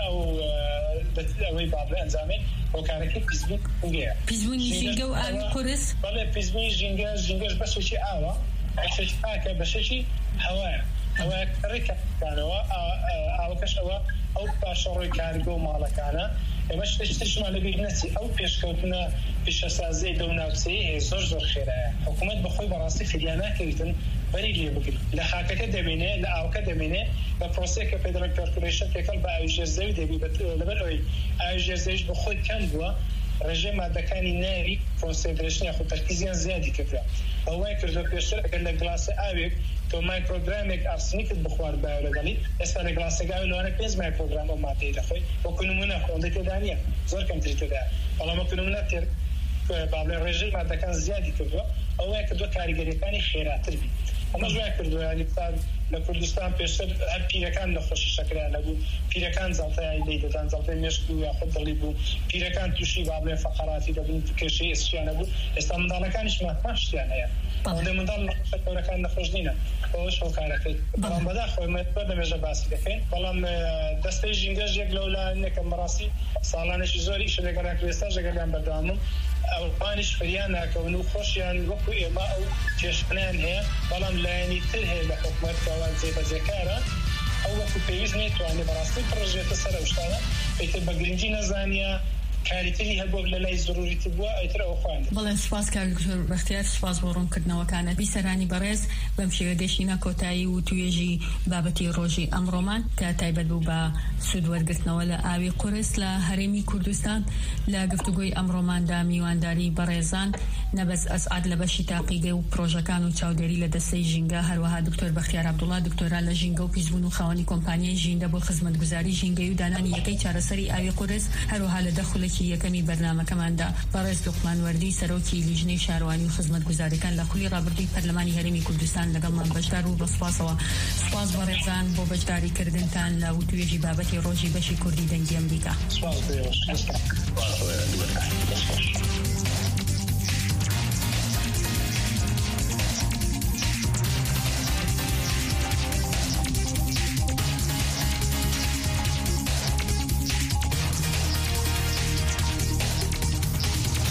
ئەوەی بابرێ ئەنجامێت هۆکارەکەی پیسبوونی ژینگەیە پیسبوونی ژینگە و ئاوی قورس بەڵێ پیسبوونی ژینگەش بەشێکی ئاوە بەشێکی پاکە بەشێکی هەوایە ئەوە ڕێکەکانەوە ئاوەکەش ئەوە ئەو پاشەڕۆی کارگە و ماڵەکانە ئێمە شتێکمان لەبیر نەچی ئەو پێشکەوتنە پیشەسازی دە و ناوچەیە هەیە زۆر خێرایە حکوومەت بەخۆی بەڕاستی فریان ناکەویتن بەری لێ بگرێت لە خاکەکە دەبینێ لە ئاوکە دەبینێ بە پرۆسەیەکە پێدرێت پێرکولیشن تێکەڵ بە ئاویژێر زەوی دەبی لەبەر ئەوەی ئاویژێر زەویش بەخۆی کەم بووە ڕێژەی مادەکانی ناوی کۆنسێنتریشن یاخود تەرکیزیان زیادی کردووە ئەوەی کردو پێشتر ئەگەر لە گلاسە ئاوێک تۆ مایکرۆگرامێک ئارسنیکت بخوارد بە لەگەڵی ئێستا لە گلاسێک ئاوی لەوانە 5 مایکرۆگرام ئەو مادەی دەخۆی وەکو نمونە خۆندەی تێدا نییە زۆر کەمتری تێدا بەڵام وەکو نمونە بابلێ ڕێژەی مادەکان زیادی کردووە ئەوەیە کردووە کاریگەریەکانی خێراتر بی ئەمە ژوای کردووە ینی لە کوردستان پێشتر هەر پیرەکان لە خۆشی شەکرایان نەبوو پیرەکان زەڵتەیان دەیدەدان زەڵتەی مێشک و یاخود دڵی بوو پیرەکان تووشی بابلێ فەقەراتی دەبوون کێشەی ئێسچیان نەبوو ئێستا منداڵەکانیش ماشتیان هەیە ئەوەندە منداڵ نەخۆشەکەورەکان نەخۆش نینە ئەوەش هۆکارەکەی بەڵام بەداخۆی بە لەمێژە باسی دەکەین بەڵام دەستەی ژینگەش یەک لەولایەنێکە بەڕاستی ساڵانێکی زۆری ئیش لەگەڵیان کرد ئێستاش لەگەڵیان بەردەوامم ئەوانش فریان ناکەون و خۆشیان وەکو ئێمە ئەو کێشانیان هەیە بەڵام لایەنی تر هەیە لە حکوومەتەوە جێبەجێکارە ئەو وەکو پێویست نێتوانێت بەڕاستی پڕژێتە سەر ئەو شتانە پێیتر بە گرنگی نەزانیە کاریتری هەبوو لە لای ضروریتی بووە ئەیتر ئەو خوانێت. بەڵێ سوپاس کاکتۆر بەختیار، سوپاس بۆ ڕوونکردنەوەکانە. بیسەرانی بەڕێز بەم شێوە دێشینە کۆتایی و توێژی بابەتی ڕۆژی ئەمڕۆمان کە تایبەت بوو بە سوودوەرگرتنەوە لە ئاوی قورس لە هەرێمی کوردستان. لە گفتوگۆی ئەمڕۆماندا میوانداری بەڕێزان نەبەس ئەسعاد لە بەشی تاقیگە و پرۆژەکان و چاودێری لە دەستەی ژینگە، هەروەها دکتۆر بەختیار عەبدوڵڵا دکتۆرا لە ژینگە و پیسبوون و خاوەنی کۆمپانیای ژینگە بۆ خزمەتگوزاری ژینگەی و دانانی یەکەی چارەسەری ئاوی قورس، هەروەها لە دەخولێکی یەکەمی بەرنامەکەماندا بەڕێز لوقمان وەردی سەرۆکی لیژنەی شارەوانی و خزمەتگوزاریەکان لە خولی ڕابردووی پەرلەمانی هەرێمی کوردستان لەگەڵمان بەشدار و بەسپاسەوە. سوپاس بەڕێزان بۆ بەشداریکردنتان لە وتوێژی بابەتی ڕۆژی بەشی کوردی دەنگی ئەمریکا. سوپاس.